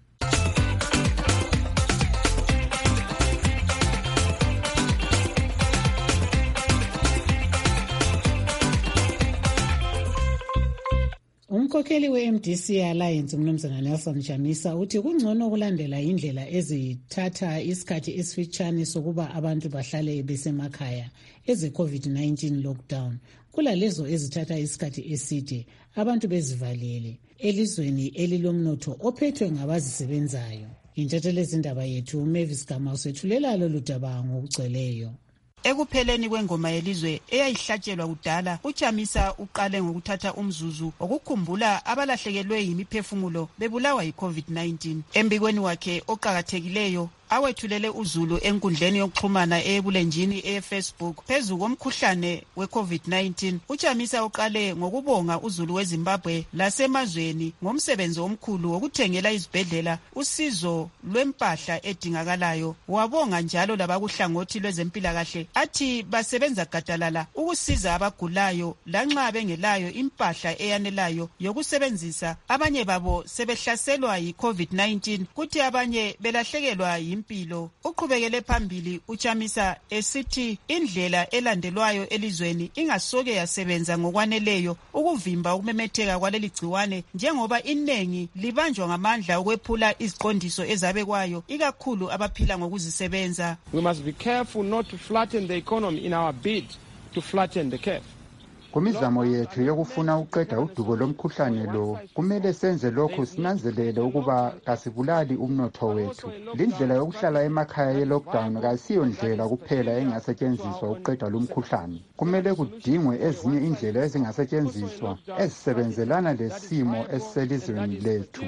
S2: Umkhokheli we-M D C Alliance umnumzana Nelson Chamisa uthi kungcono ukulandela indlela ezithatha isikhathi esifitshane sokuba abantu bahlale besemakhaya eze COVID nineteen lockdown kulalezo ezithatha isikhathi eside abantu bezivalele elizweni elilomnotho ophethwe ngabazisebenzayo. Intatheli zindaba yethu Mavis Gama usethulela lolu daba ngokugcweleyo.
S20: Ekupheleni kwengoma yelizwe eyayihlatshelwa kudala, uChamisa uqale ngokuthatha umzuzu okukhumbula abalahlekelwe yimiphefumulo bebulawa yi-COVID nineteen. Embikweni wakhe oqhakathekileyo awethulele uZulu enkundleni yokuxhumana ebulenjini eFacebook phezu komkhuhlane we-COVID nineteen. uChamisa uqale ngokubonga uZulu weZimbabwe lasemazweni ngomsebenzi omkhulu wokuthengela izibhedlela usizo lwempahla edingakalayo. Wabonga njalo labakuhlangothi lwezempilakahle athi basebenza gadalala ukusiza abagulayo lanxa bengelayo impahla eyanelayo yokusebenzisa. Abanye babo sebehlaselwa yi-COVID nineteen kuthi abanye belahlekelwa impilo. Uqhubekele phambili uChamisa esithi indlela elandelwayo elizweni ingasoke yasebenza ngokwaneleyo ukuvimba ukumemetheka kwaleli gciwane njengoba inengi libanjwa ngamandla ukwephula iziqondiso ezabekwayo ikakhulu abaphila ngokuzisebenza.
S18: We must be careful not to flatten the economy in our bid to flatten the curve.
S21: Kumizamo yethu yokufuna ukuqeda udubo lomkhuhlane lo, kumele senze lokhu sinanzelele ukuba kasibulali umnotho wethu. Lindlela yokuhlala emakhaya ye-lockdown kayisiyo ndlela kuphela engasetshenziswa ukuqeda lo mkhuhlane. Kumele kudingwe ezinye indlela ezingasetshenziswa ezisebenzelana lesimo esiselizweni lethu.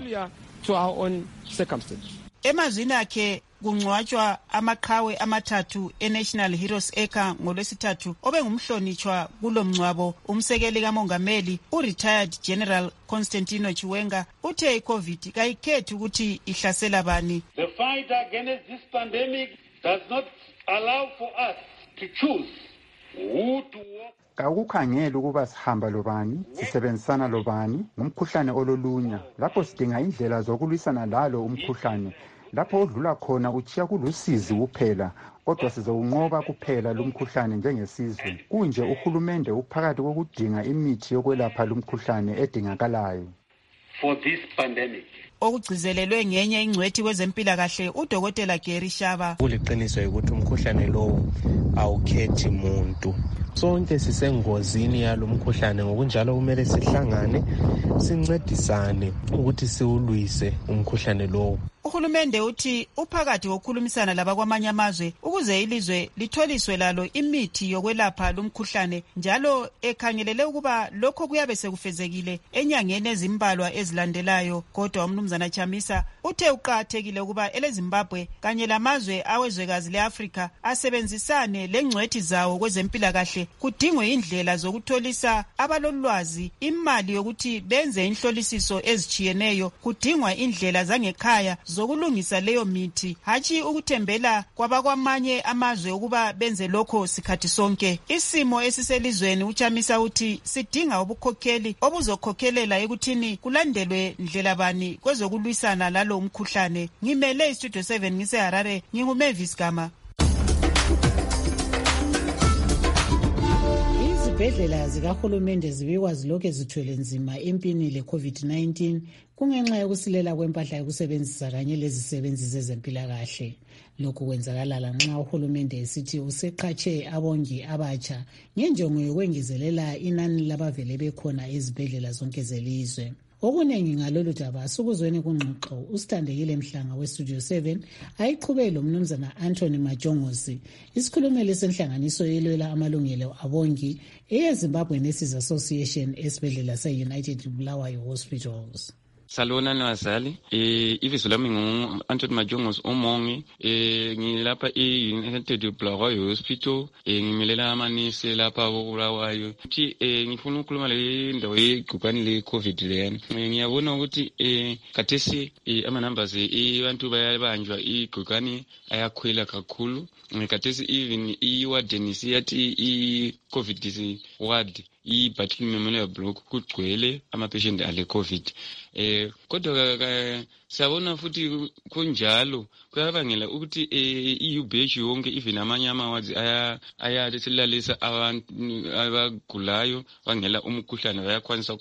S20: Emazwini akhe kungcwatshwa amaqhawe amathathu e-National Heroes Acre ngolwesithathu obengumhlonitshwa kulo mngcwabo. Umsekeli kamongameli u-retired General Constantino Chiwenga uthe i-COVID kayikhethi ukuthi ihlasela bani.
S22: The fight against this pandemic does not allow for us to choose who to walk.
S21: Akukhangela ukuba sihamba lobani, sisebenzisana lobani ngumkhuhlane ololunya. Lapho sidinga indlela zokulwisana lalo umkhuhlane. Lapho odlula khona uchiya kulusizi kuphela, kodwa sizowunqoba kuphela lumkhuhlane njengesizwe. Kunje uhulumende uphakathi kokudinga imithi yokwelapha lumkhuhlane edingakalayo
S22: for this pandemic.
S20: Okugcizelelwe ngenye ingcwethi kwezempilakahle uDokotela Gary Shaba.
S23: Kuliqiniso ukuthi umkhuhlane lo awukhethi umuntu. Sonke sisengozini yalo mkhuhlane, ngokunjalo kumele sihlangane sincedisane ukuthi siwulwise umkhuhlane lo.
S20: Uhulumende uthi uphakathi kokukhulumisana labakwamanye amazwe ukuze ilizwe litholiswe lalo imithi yokwelapha lumkhuhlane, njalo ekhangelele ukuba lokho kuyabe sekufezekile enyangeni ezimbalwa ezilandelayo. Kodwa umnumzana Chamisa uthe uqathekile ukuba eleZimbabwe kanye lamazwe awezwekazi leAfrika asebenzisane lengcwethi zawo kwezempilakahle, kudingwe indlela zokutholisa abalolwazi imali yokuthi benze inhlolisiso ezichiyeneyo, kudingwa indlela zangekhaya zokulungisa leyo mithi, hatshi ukuthembela kwabakwamanye amazwe ukuba benze lokho sikhathi sonke. Isimo esiselizweni uChamisa uthi sidinga ubukhokheli obuzokhokhelela ekuthini kulandelwe ndlela bani kwezokulwisana lalo umkhuhlane. Ngimele iStudio seven ngiseHarare, nginguMavis Gama.
S2: Izibhedlela zikahulumende zibikwa zilokhu zithwele nzima empini le-COVID nineteen kungenxa yokusilela kwempahla yokusebenzisa kanye lezisebenzi zezempilakahle. Lokhu kwenzakala lanxa uhulumende esithi useqhatshe abongi abatsha ngenjongo yokwengezelela inani labavele bekhona ezibhedlela zonke zelizwe. Okuningi ngalolu daba sukuzweni kungxoxo usithandekile Mhlanga weStudio seven ayiqhubele lomnumzana Anthony Majongosi, isikhulumeli senhlanganiso yelwela amalungelo abongi eyeZimbabwe Nurses Association esibhedlela se-United Bulawayo Hospitals.
S24: Salonani wazali, eh ibizo lami ngu Anthony Majongosi umongi, eh ngilapha e-United Bulawayo Hospital, eh ngimilela amanesi lapha koBulawayo. Uthi eh ngifuna ukukhuluma le ndawo yegcikwane le COVID leyana. Ngiyabona ukuthi eh kathesi eh ama numbers eh abantu bayabanjwa igcikwane ayakhwela kakhulu. Kathesi even i-warden siyathi i-COVID ward i-battle memorial block kugcwele ama-patient ale COVID. Eh kodwa siyabona futhi kunjalo kuyabangela ukuthi i-U B H yonke even amanye ama-wards ayaleselalisa abantu abagulayo bangela umkhuhlane bayakwanisa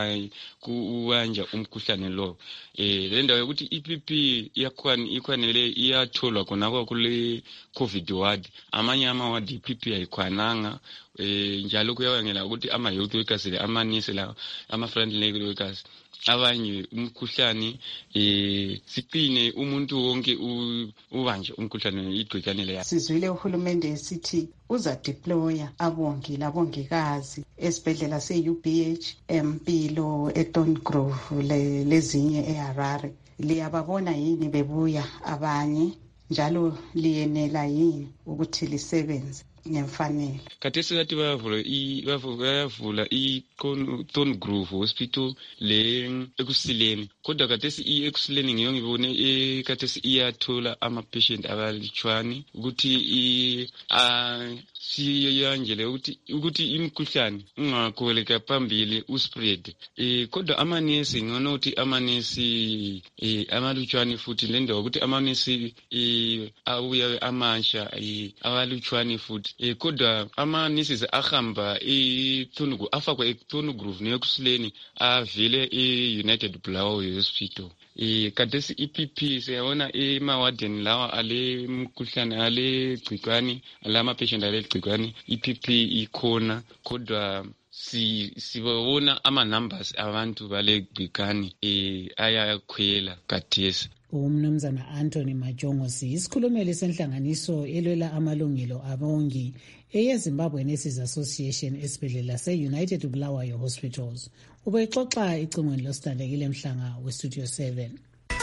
S24: kubanja umkhuhlane lo. Eh le ndawo yokuthi i-P P ikhwanele iyatholwa khona kule COVID ward, amanye ama-ward i-P P ayikwananga. Eh njalo kuyabangela ukuthi ama-health workers amanesi la ama-frontline workers abanye umkhuhlane eh siqine umuntu wonke ubanje umkhuhlane igcikwane leya.
S25: Sizwile uhulumende esithi uza deploya abongi labongikazi esibhedlela se-U B H, Empilo, eTon Grove lezinye eHarare. Liyababona yini bebuya abanye, njalo liyenela yini ukuthi lisebenze ngemfanelo?
S24: Kathesi kathi bayavula i bayavula i Ton Grove Hospital le ekusileni, kodwa kathesi i ekusileni ngiyo ngibone e kathesi iyathola ama patient abalitshwani ukuthi i a siyanjele ukuthi ukuthi imikhuhlane ungakoleka phambili uspread. Eh kodwa amanesi ngona ukuthi amanesi eh amalutshwani futhi le ndawo ukuthi amanesi eh abuya amasha eh abalutshwani futhi. Eh kodwa amanesi ahamba eTonugu afakwa eTonu Grove neyokusileni avile e-United Bulawayo Hospital. Eh kathesi i-P P siyabona ema-warden lawa ale mkhuhlane ale gcikwane alama patient ale gcikwane i-P P ikhona, kodwa si sibona ama numbers abantu bale gcikani eh ayakhwela kathesi.
S2: Umnumzana Anthony Majongosi isikhulumeli senhlanganiso elwela amalungelo abongi eyeZimbabwe Nurses Association esibhedlela se-United Bulawayo Hospitals. Ubexoxa icingweni losithandekile Mhlanga weStudio seven.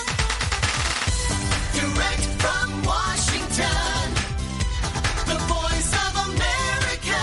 S1: Direct from Washington, the voice of America,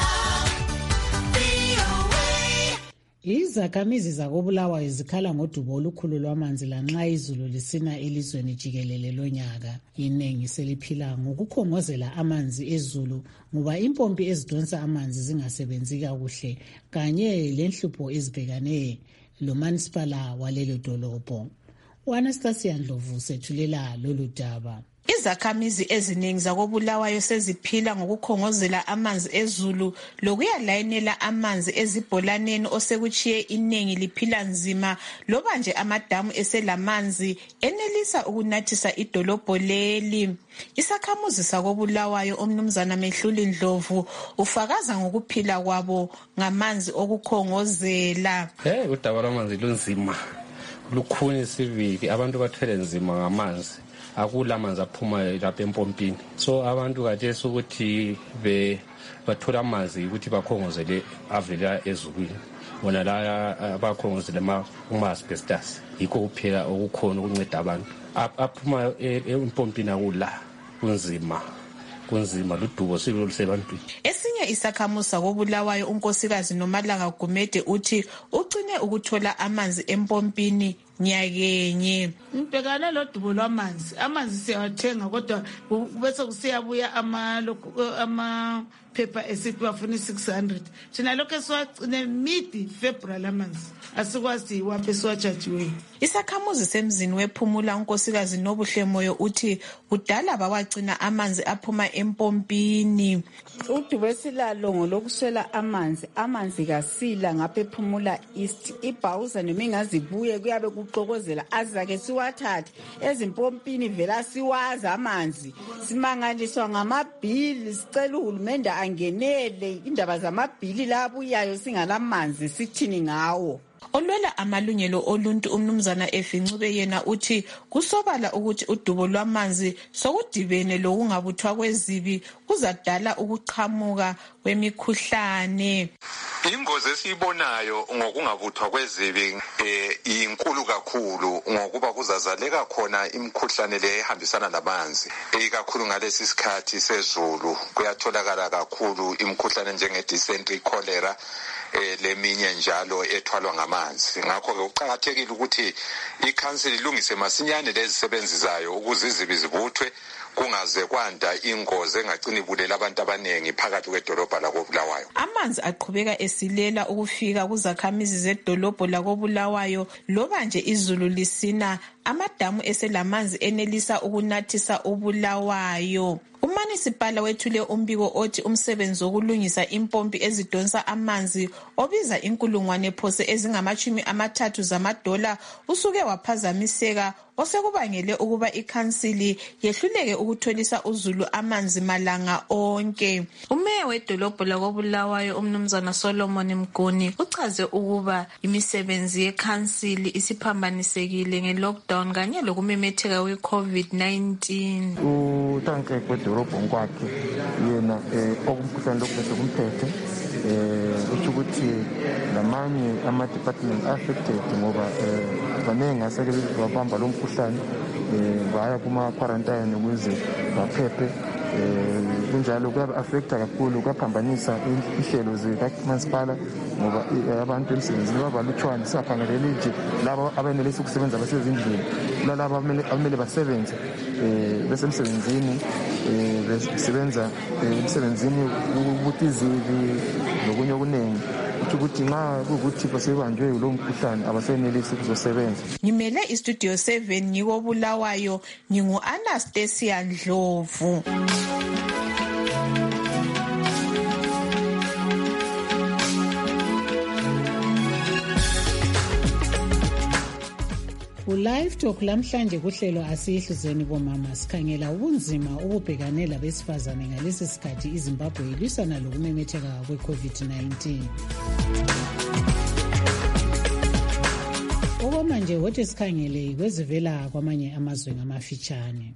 S1: V O A.
S2: Izakhamizi zakobulawayo zikhala ngodubo olukhulu lwamanzi lanxa izulu lisina elizweni jikelele lonyaka. Iningi seliphila ngokukhongozela amanzi ezulu ngoba impompi ezidonsa amanzi zingasebenzi kakuhle kanye lenhlupho ezibhekane lomanisipala walelo dolobho. uAnastasia Ndlovu sethulela lolu daba.
S20: Izakhamizi eziningi zakobulawayo seziphila ngokukhongozela amanzi ezulu lokuyalayinela amanzi ezibholaneni osekuchiye iningi liphila nzima loba nje amadamu eselamanzi enelisa ukunathisa idolobho leli. Isakhamuzi sakobulawayo omnumzana Mehluli Ndlovu ufakaza ngokuphila kwabo ngamanzi okukhongozela.
S19: Eh udaba lwamanzi lunzima lukhuni siviki abantu bathwele nzima ngamanzi. Akula amanzi aphuma lapha empompini, so abantu kathesi ukuthi be bathola amanzi ukuthi bakhongozele avela ezulwini bona la abakhongozele uma asbestos yikho kuphela okukhona ukunceda abantu aphuma empompini akula kunzima kunzima ludubo silolu sebantwini.
S20: Esinye isakhamuzi sakobulawayo unkosikazi Nomalanga Gumede uthi ugcine ukuthola amanzi empompini nyakenye.
S3: Ngibhekane lodubo lwamanzi, amanzi siyawathenga kodwa bese kusiyabuya ama ama phepha esithi bafuna six hundred. Thina lokho siwagcine mid February amanzi asikwazi waphe siwajajiwe.
S20: Isakhamuzi semzini wephumula unkosikazi Nobuhle Moyo uthi kudala bawagcina amanzi aphuma empompini.
S6: Udubo esilalo ngolokuswela amanzi, amanzi kasila ngapha ephumula East. Ibhawuza noma ingazibuye kuyabe kuxokozela azake siwathathe ezimpompini vela siwaza amanzi. Simangaliswa ngamabhili sicela uhulumende angenele indaba zamabhili labuyayo singalamanzi sithini ngawo.
S20: Olwela amalungelo oluntu umnumzana Efincube yena uthi kusobala ukuthi udubo lwamanzi sokudibene lokungabuthwa kwezibi kuzadala ukuqhamuka kwemikhuhlane.
S7: Ingozi esiyibonayo ngokungabuthwa kwezibi eh inkulu kakhulu ngokuba kuzazaleka khona imikhuhlane le ehambisana namanzi. Ikakhulu ngalesi sikhathi sezulu kuyatholakala kakhulu imikhuhlane njenge dysentery, cholera eh leminye njalo ethwalwa ngamanzi. Ngakho ke uqhakathekile ukuthi iCouncil ilungise masinyane lezi sebenzisayo ukuze izibi zibuthwe kungaze kwanda ingozi engagcini bulela abantu abanengi phakathi kwedolobha lakobulawayo.
S20: Amanzi aqhubeka esilela ukufika kuzakhamizi zedolobho lakobulawayo loba nje izulu lisina amadamu eselamanzi enelisa ukunathisa ubulawayo. Umanisipala wethule umbiko othi umsebenzi wokulungisa impompi ezidonsa amanzi obiza inkulungwane phose ezingamachumi amathathu zamadola usuke waphazamiseka osekubangele ukuba iCouncil yehluleke ukutholisa uzulu amanzi malanga onke. Umeya wedolobho lakobulawayo umnumzana Solomon Mguni uchaze ukuba imisebenzi yeCouncil isiphambanisekile ngelockdown kanye lokumemetheka kweCovid nineteen.
S8: Utanke kwedolobho kwakhe yena okumkhuhlane lokubese kumphethe eh ukuthi lamanye ama department affected ngoba baningi aseke babamba lo mkhuhlane eh baya kuma quarantine ukuze baphephe eh kunjalo kuya affecta kakhulu kwaphambanisa inhlelo zikamasipala ngoba abantu emsebenzini babalutshwana saphangelela nje labo abenelisa ukusebenza basezindlini lalabo abamele basebenze eh besemsebenzini eh besebenza emsebenzini ukuthi izibi nokunye okuningi ukuthi nxa ukuthi basebanjwe lo mkhuhlane abasenelisi ukuzosebenza.
S20: Ngimele iStudio seven ngikobulawayo ngingu Anastasia Ndlovu.
S2: Live Talk lamhlanje kuhlelo asihluzeni bomama sikhangela ubunzima ububhekane labesifazane ngalesi sikhathi iZimbabwe ilwisana lokumemetheka kweCovid nineteen. Okwamanje wothi sikhangele kwezivela kwamanye amazwe ngamafitshane.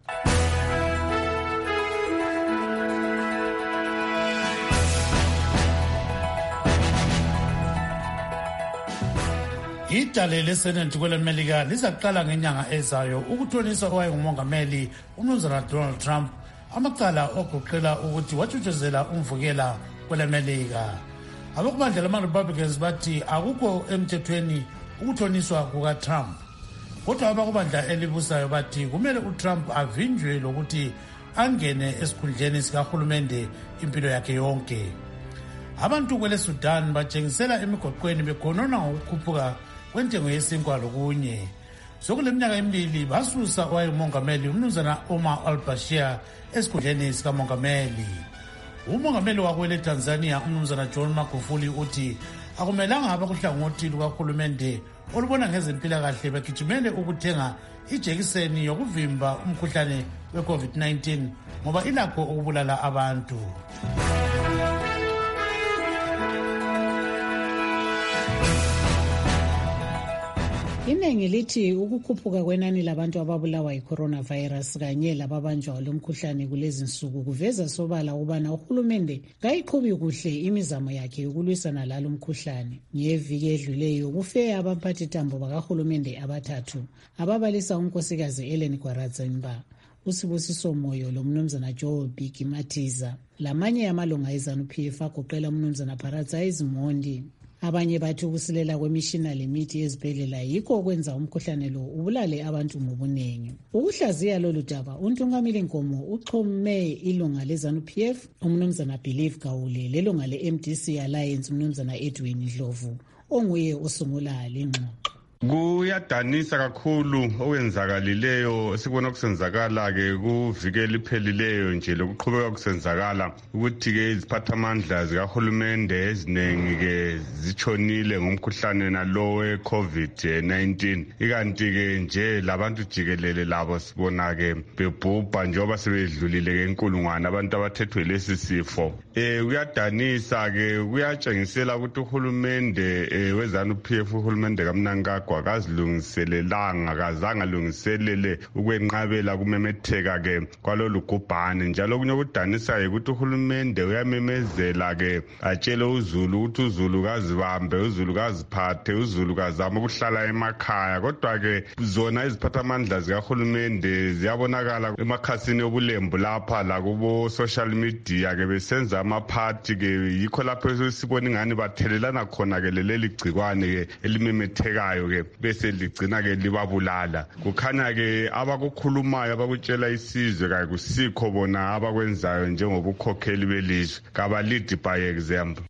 S16: Idale leSenate kweleMelika lizaqala ngenyanga ezayo ukuthonisa owayengumongameli uMnumzana Donald Trump amacala ogoqela ukuthi watshutshuzela umvukela kweleMelika. Abakubandla lama-Republicans bathi akukho emthethweni ukuthoniswa kukaTrump. Kodwa abakubandla elibusayo bathi kumele uTrump avinjwe lokuthi angene esikhundleni sikahulumende impilo yakhe yonke. Abantu kwele Sudan batshengisela emigoqweni begonona ngokukhuphuka kwentengo yesinkwa lokunye. Sokule minyaka emibili basusa owayengumongameli uMnumzana Omar al-Bashir esikhundleni sikamongameli. Umongameli wakwele Tanzania uMnumzana John Magufuli uthi akumelanga abakuhlangothi lukahulumende olubona ngezempilakahle begijimele ukuthenga ijekiseni yokuvimba umkhuhlane we-COVID nineteen ngoba ilakho ukubulala abantu.
S2: Iningi lithi ukukhuphuka kwenani labantu ababulawa yi-coronavirus kanye lababanjwa lomkhuhlane kulezi nsuku kuveza sobala ukubana uhulumende kayiqhubi kuhle imizamo yakhe yokulwisana lalo mkhuhlane. Ngeviki edluleyo kufe abamphathitambo bakahulumende abathathu ababalisa unkosikazi Ellen Gwarazimba, uSibusiso Moyo loMnumzana Joel Biki Matiza, lamanye amalunga eZANU-P F agoqela uMnumzana Paradise Mondi. Abanye bathi ukusilela kwemishina lemithi ezibhedlela yikho okwenza umkhuhlane lo ubulale abantu ngobunengi. Ukuhlaziya lolu daba uNtungamili Nkomo uchome ilunga leZANU-P F uMnumzana Believe Gawule lelunga le-M D C Alliance uMnumzana Edwin Dlovu onguye osungula lengxoxo.
S5: Kuyadanisa kakhulu okwenzakalileyo sikubona kusenzakala ke kuvikela iphelileyo nje lokuqhubeka kusenzakala ukuthi ke iziphathamandla zikahulumende ezinengi ke zichonile ngomkhuhlane nalowe COVID nineteen. Ikanti ke nje labantu jikelele labo sibona ke bebhubha njengoba sebedlulile ke inkulungwane abantu abathethwe lesi sifo. Eh kuyadanisa ke kuyatshengisela ukuthi uhulumende weZANU-P F uhulumende kaMnangagwa akazilungiselelanga akazange alungiselele ukwenqabela kumemetheka ke kwalolu gubhane. Njalo kunye kudanisa ukuthi uhulumende uyamemezela ke atshele uZulu ukuthi uZulu kazibambe, uZulu kaziphathe, uZulu kazama ukuhlala emakhaya. Kodwa ke zona iziphathamandla zikahulumende ziyabonakala emakhasini obulembu lapha la kubo social media ke besenza amaphathi ke yikho lapho sibona ingani bathelelana khona ke leli gcikwane ke elimemethekayo ke bese ligcina ke libabulala. Kukhanya ke abakukhulumayo abakutshela isizwe kayi kusikho bona abakwenzayo njengobukhokheli belizwe kabalidi by example.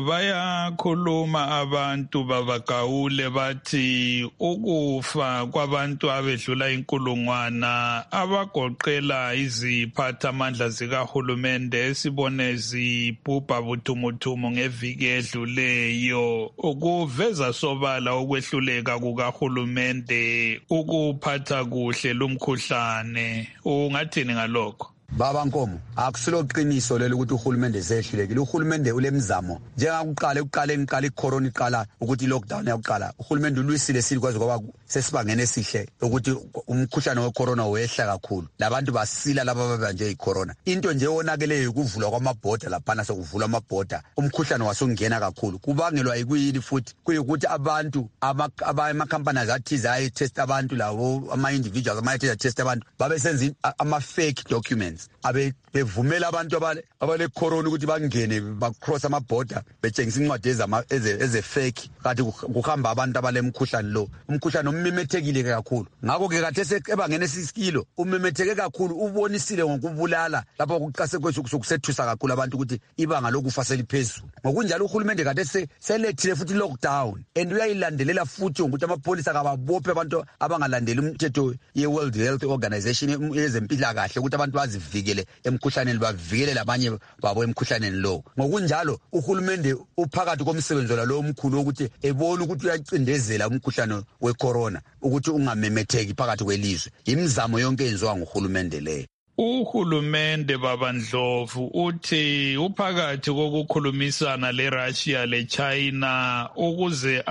S9: Bayakhuluma abantu babagawule bathi ukufa kwabantu abedlula inkulungwana abagoqela iziphathamandla zikahulumende esibone zibhubha buthumuthumu ngeviki edluleyo ukuveza sobala ukwehluleka kukahulumende ukuphatha kuhle lumkhuhlane. Ungathini ngalokho?
S10: Baba Nkomo, akusilo qiniso lelo ukuthi uhulumende zehlulekile. Uhulumende ulemzamo njengakuqala ekuqala engiqala icorona iqala ukuthi lockdown yakuqala uhulumende ulwisile silikwazi ngoba sesibangene sihle ukuthi umkhuhlane wecorona wehla kakhulu labantu basila laba babanje icorona. Into nje onakeleyo ukuvulwa kwamabhoda laphana sokuvulwa amabhoda umkhuhlane wasungena kakhulu kubangelwa yikuyini futhi kuyikuthi abantu ama companies athize ayi test abantu labo ama individuals ama test abantu babe senza ama fake documents abe bevumela abantu abale corona ukuthi bangene ba cross amabhoda betshengisa incwadi ezama eze fake kanti kuhamba abantu abale mkhuhlane lo umkhuhlane umemethekile kakhulu. Ngakho ke kade sebangene sisikilo umemetheke kakhulu ubonisile ngokubulala lapho kuqase kwekusethusa kakhulu abantu ukuthi ibanga lokufa seliphezulu. Ngokunjalo uhulumende kade selethile futhi lockdown and uyayilandelela futhi ukuthi amapolisa akababophe abantu abangalandeli umthetho ye World Health Organization yezempilakahle ukuthi abantu bazivikele emkhuhlaneni bavikele labanye babo emkhuhlaneni lo. Ngokunjalo uhulumende uphakathi komsebenzi lo omkhulu ukuthi ebona ukuthi uyacindezela umkhuhlane wecorona ukuthi ungamemetheki phakathi kwelizwe. Imizamo yonke yenziwa nguhulumende le.
S9: Uhulumende babandlovu uthi uphakathi kokukhulumisana leRussia leChina ukuze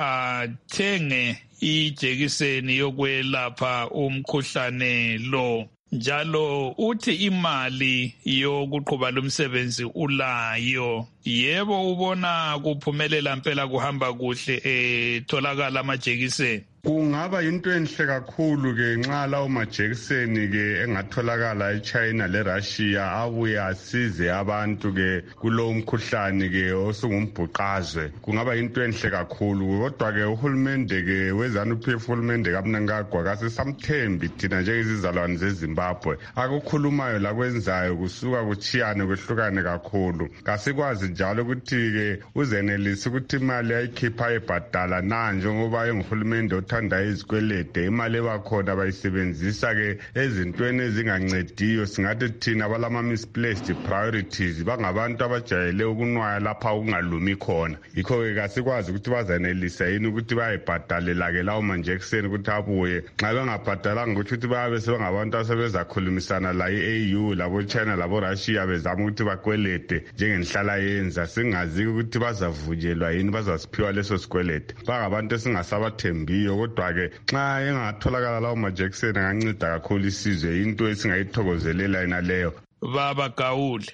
S9: athenge ijekiseni yokwelapha umkhuhlane lo. Njalo uthi imali yokuqhuba lumsebenzi ulayo. Yebo ubona kuphumelela impela kuhamba kuhle etholakala amajekiseni.
S5: Kungaba into enhle kakhulu ke nxa lawo majekiseni ke engatholakala eChina leRussia abuye asize abantu ke kulo mkhuhlane ke osungumbhuqazwe. Kungaba into enhle kakhulu kodwa ke uhulumende ke weZANU-P F uhulumende kaMnangagwa kasisamthembi thina njengezizalwane zeZimbabwe. Akukhulumayo la kwenzayo kusuka kuchiyane kwehlukane kakhulu. Kasikwazi njalo ukuthi ke uzenelisa ukuthi imali ayikhipha ebhadala na njengoba enguhulumende thanda izikwelede imali ebakhona bayisebenzisa ke ezintweni ezingancediyo singathi thina balama misplaced priorities bangabantu abajayele ukunwaya lapha ukungalumi khona. Yikho ke kasikwazi ukuthi bazanelisa yini ukuthi bayibhadalela ke lawo manjekiseni ukuthi abuye. Nxa bengabhadalanga ukuthi bayabe sebengabantu asebezakhulumisana la i-A U labo China labo Russia bezama ukuthi bakwelede njengenhlala yenza singazi ukuthi bazavunyelwa yini bazasiphiwa leso sikwelede. Bangabantu esingasabathembiyo kodwa ke nxa engatholakala lawo majekiseni anganceda kakhulu isizwe into esingayithokozelela yena leyo.
S9: Baba Gawule,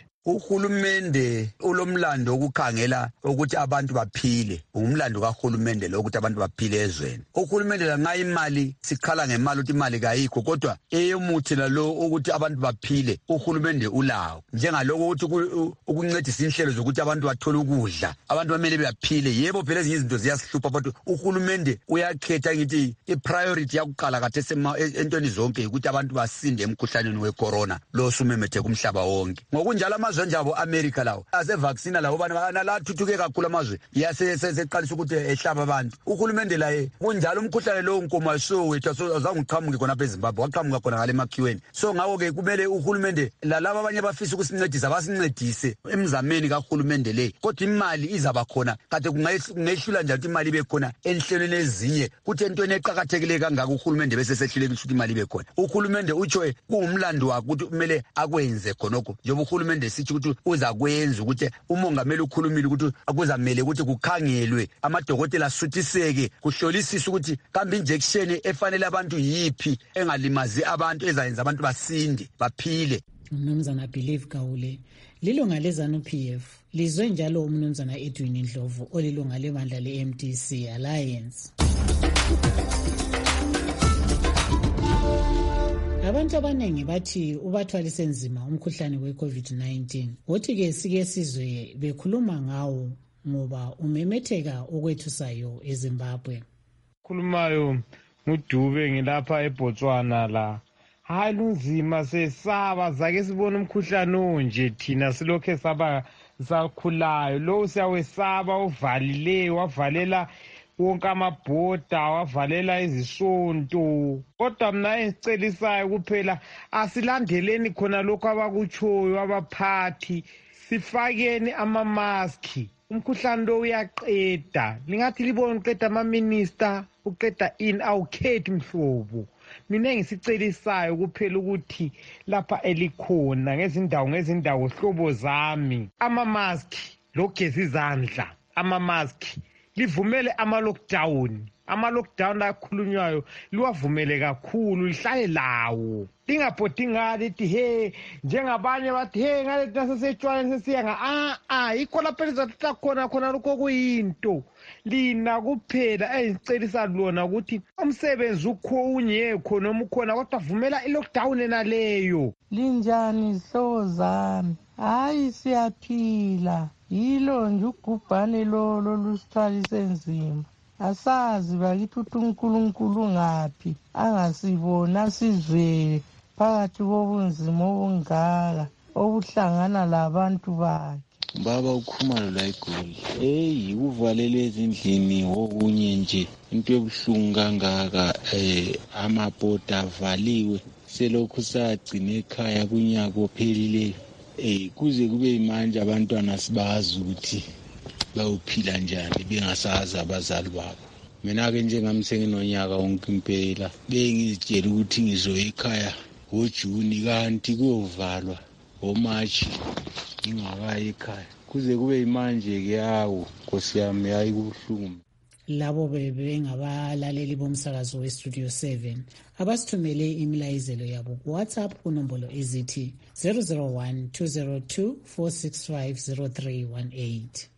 S10: uhulumende ulomlando okukhangela ukuthi abantu baphile. Umlando kahulumende lo ukuthi abantu baphile ezweni. Uhulumende la nxa imali sikhala ngemali ukuthi imali kayikho kodwa eyomuthi lo ukuthi abantu baphile uhulumende ulawo. Njengaloko ukuthi ukuncedisa inhlelo zokuthi abantu bathole ukudla. Abantu bamele baphile. Yebo phela ezinye izinto ziyasihlupha kodwa uhulumende uyakhetha ngithi ipriority yakuqala kathesi entweni zonke ukuthi abantu basinde emkhuhlaneni wecorona lo sumemetheka umhlaba wonke. Ngokunjalo amazwe njabo America lawo ase vaccine lawo bana la thuthuke kakhulu amazwe yaseseqalisa ukuthi ehlaba abantu. Uhulumende laye kunjalo umkhuhlane lo unkomo so wethu azange uqhamuke khona eZimbabwe waqhamuka khona ngale makhiweni. So ngawo ke kumele uhulumende lalabo abanye bafisa ukusincedisa basincedise emzameni kahulumende le. Kodwa imali izaba khona kade kungehlula njalo imali ibe khona enhlelweni ezinye kuthi entweni eqhakathekile kangaka uhulumende bese sehluleka ukuthi imali ibe khona. Uhulumende utsho kuumlando wakhe ukuthi kumele akwenze khonokho njengoba uhulumende sithi ukuthi uzakwenza ukuthi umongameli ukhulumile ukuthi akuzamele ukuthi kukhangelwe amadokotela asuthiseke kuhlolisisa ukuthi kambe injection efanele abantu yiphi engalimazi abantu ezayenza abantu basinde baphile.
S2: Umnumzana Believe Gawule lilunga leZANU-P F lizwe njalo umnumzana Edwin Ndlovu olilunga lebandla le-M D C Alliance. Abantu abanengi bathi ubathwalise nzima umkhuhlane we-COVID nineteen. Wothi-ke sike sizwe bekhuluma ngawo ngoba umemetheka okwethusayo eZimbabwe.
S11: Khulumayo ngudube ngilapha eBotswana la. Hayi lunzima sesaba zake sibona umkhuhlane onje thina silokhe saba sakhulayo lo siyawesaba uvalileyo wavalela wonke amabhoda wavalela izisonto. Kodwa mina engicelisayo kuphela asilandeleni khona lokho abakutshoyo abaphathi sifakeni amamaski. Umkhuhlane lo uyaqeda lingathi libone uqeda ama-minister uqeda in awukhethi mhlobo. Mina engisicelisayo kuphela ukuthi lapha elikhona ngezindawo ngezindawo hlobo zami amamaski logeza izandla amamaski livumele ama-lockdown. Ama-lockdown akhulunywayo liwavumele kakhulu lihlale lawo. Lingabhodi ngale lithi he njengabanye bathi he ngale nasesetshelweni sesiya nga ah ah yikho lapha elizathatha khona khona lokho kuyinto. Lina kuphela engicelisa lona ukuthi umsebenzi ukhonye khona umukhona kodwa vumela i-lockdown enaleyo.
S12: Linjani hlozami? Hayi siyaphila. Yilo nje ugubhane lo lolusithwalise nzima. Asazi bakithi uthi uNkulunkulu ngaphi angasibona sizwe phakathi kobunzima obungaka obuhlangana labantu bakhe.
S13: Baba ukhumalo la eGoli. Hey uvalele ezindlini okunye nje into ebuhlungu kangaka eh amabhoda avaliwe selokhu sagcina ekhaya kunyaka ophelileyo. Eh kuze kube manje abantwana sibazi ukuthi bawuphila njani bengasazi abazali babo. Mina ke njengamsenginonyaka wonke impela bengizitshela ukuthi ngizoya ekhaya ngojuni kanti kuyovalwa ngomashi ngingakayi ekhaya kuze kube yimanje-ke yawo nkosi yami yayi kubuhlungu.
S2: Labo bebengabalaleli bomsakazo westudio seven abasithumele imilayezelo yabo kuWhatsApp kunombolo ezithi zero zero one two zero two four six five zero three one eight.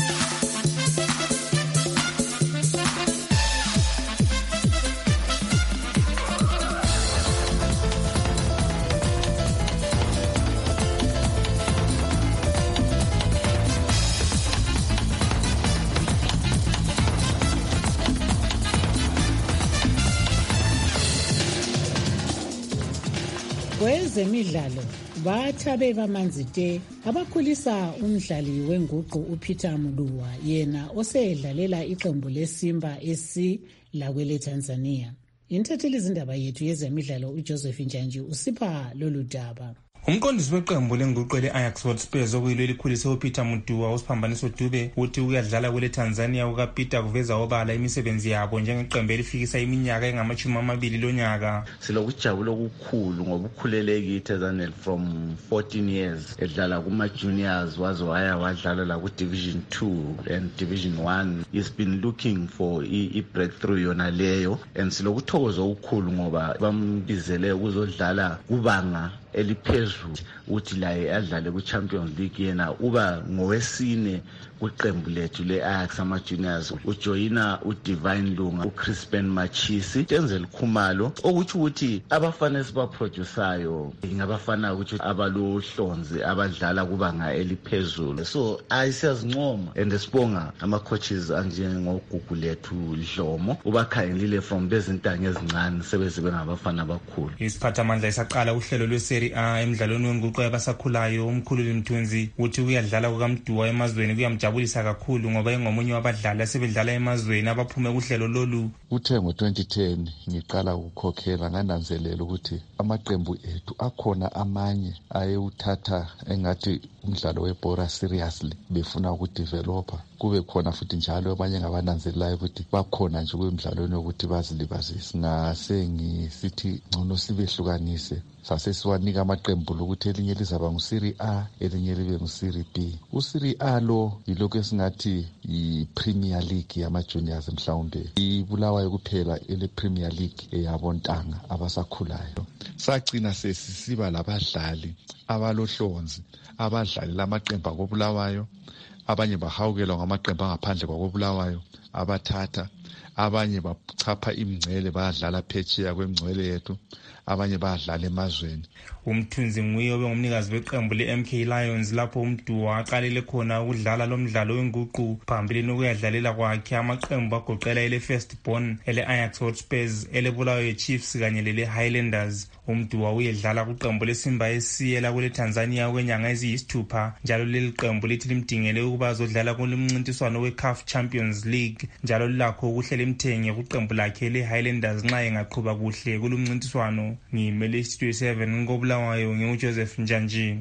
S2: Kwezemidlalo bathabe bamanzi te abakhulisa umdlali wenguqu uPeter Muluwa yena osedlalela iqembu leSimba S C lakwele Tanzania. Intatheli izindaba yethu yezemidlalo uJoseph Njanji usipha lolu daba.
S4: Umqondisi weqembu lenguqu le-Ajax Hotspurs okuyilo elikhulise uPeter Muluwa uSiphambaniso Dube uthi uyadlala kule Tanzania ukaPeter kuveza obala imisebenzi yabo njengeqembu elifikisa iminyaka engamashumi amabili lonyaka.
S14: Silokujabula okukhulu ngoba ukhulele kiTanzania from fourteen years edlala kuma juniors waze waya wadlala la ku Division two and Division one. He's been looking for i breakthrough yona leyo and silokuthokoza okukhulu ngoba bambizele ukuzodlala kubanga eliphezulu uthi laye adlale ku Champions League yena uba ngowesine kwiqembu lethu le-Ajax ama juniors ujoyina uDivine Lunga uCrispin Machisi Denzel Khumalo okuthi ukuthi abafana esibaproduceayo ingabafana ukuthi abalohlonzi abadlala kubanga eliphezulu so ayisiyazincoma and sibonga ama coaches anjengogugu lethu Dlomo ubakhangelile from bezintanga ezincane sebezibe ngabafana abakhulu.
S4: Isiphathamandla isaqala uhlelo lweSerie A emidlalweni wenguqu yabasakhulayo umkhululi Mthunzi uthi uyadlala kukaMduwa emazweni kuyamjabulisa kakhulu ngoba engomunye wabadlali asebedlala emazweni abaphume kuhlelo lolu.
S15: Uthe ngo twenty ten ngiqala ukukhokhela ngananzelela ukuthi amaqembu ethu akhona amanye ayewuthatha engathi umdlalo webhola seriously befuna ukudevelopa kube khona futhi njalo abanye ngabananzelelayo ukuthi bakhona nje kwemidlalweni ukuthi bazilibazise. Ngase ngisithi ngcono sibehlukanise sase siwanika amaqembu ukuthi elinye lizaba nguSerie A elinye libe nguSerie B. USerie A lo yilokho esingathi iPremier League yama juniors mhlawumbe ibulawayo kuphela ele Premier League eyabontanga abasakhulayo. Sagcina sesisiba labadlali abalohlonzi abadlali lamaqembu akobulawayo abanye bahawukelwa ngamaqembu angaphandle kwakobulawayo abathatha abanye bachapha imngcele badlala phetsheya kwemngcele yethu abanye badlala emazweni.
S4: Umthunzi nguye obengumnikazi weqembu le-M K Lions lapho uMduwa aqalele khona ukudlala lo mdlalo wenguqu phambili nokuyadlalela kwakhe amaqembu agoqela ele Firstborn, ele Ajax Hotspurs, ele Bulawayo Chiefs kanye lele Highlanders. uMduwa uyedlala kuqembu leSimba S C lakule Tanzania okwenyanga eziyisithupha njalo leli qembu lithi limdingele ukuba azodlala kulomncintiswano we-CAF Champions League njalo lakho ukuhlela imthenge kuqembu lakhe le-Highlanders nxa engaqhuba kuhle kulomncintiswano. Ngimele Studio seven ngobulawayo nginguJoseph Njanji.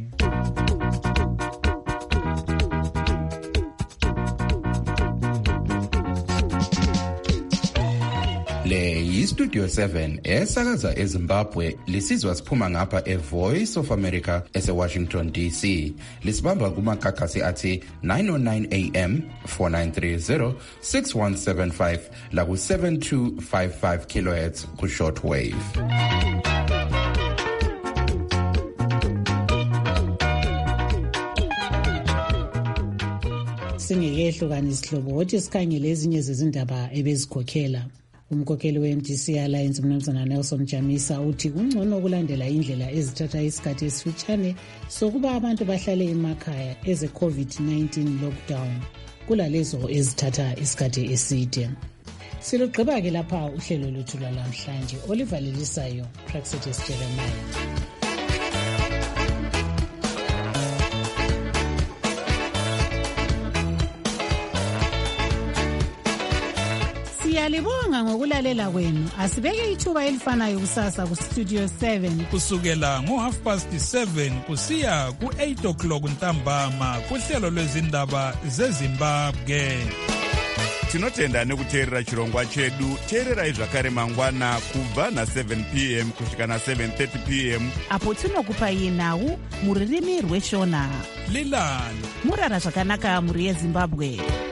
S17: Le yiStudio seven esakaza eZimbabwe lisizwa siphuma ngapha eVoice of America eseWashington D C. Lisibamba kumakhakhasi athi nine oh nine A M, four nine three zero, six one seven five la ku seven two five five kilohertz ku shortwave.
S2: Singekehlukanisa isihlobo wothi sikhangele ezinye zezindaba ebezikhokhela. Umkhokheli we-M D C Alliance uMnumzana Nelson Chamisa uthi kungcono ukulandela indlela ezithatha isikhathi esifitshane sokuba abantu bahlale emakhaya eze COVID nineteen lockdown kulalezo ezithatha isikhathi eside. Silugqiba-ke lapha uhlelo lwethu lwalamhlanje. Oliver Lelisayo, Praxedes Jeremiah. Siyalibonga ngokulalela kwenu. Asibeke ithuba elifanayo kusasa ku Studio seven
S9: kusukela ngo half past seven kusiya ku eight o'clock ntambama kuhlelo lwezindaba zeZimbabwe.
S18: tinotenda nekuteerera chirongwa chedu. Teererai zvakare mangwana kubva na-seven p m kusvika na-seven thirty p m
S21: apo tinokupai nhau muririmi rweshona.
S9: Leland
S21: murara zvakanaka muri yezimbabwe.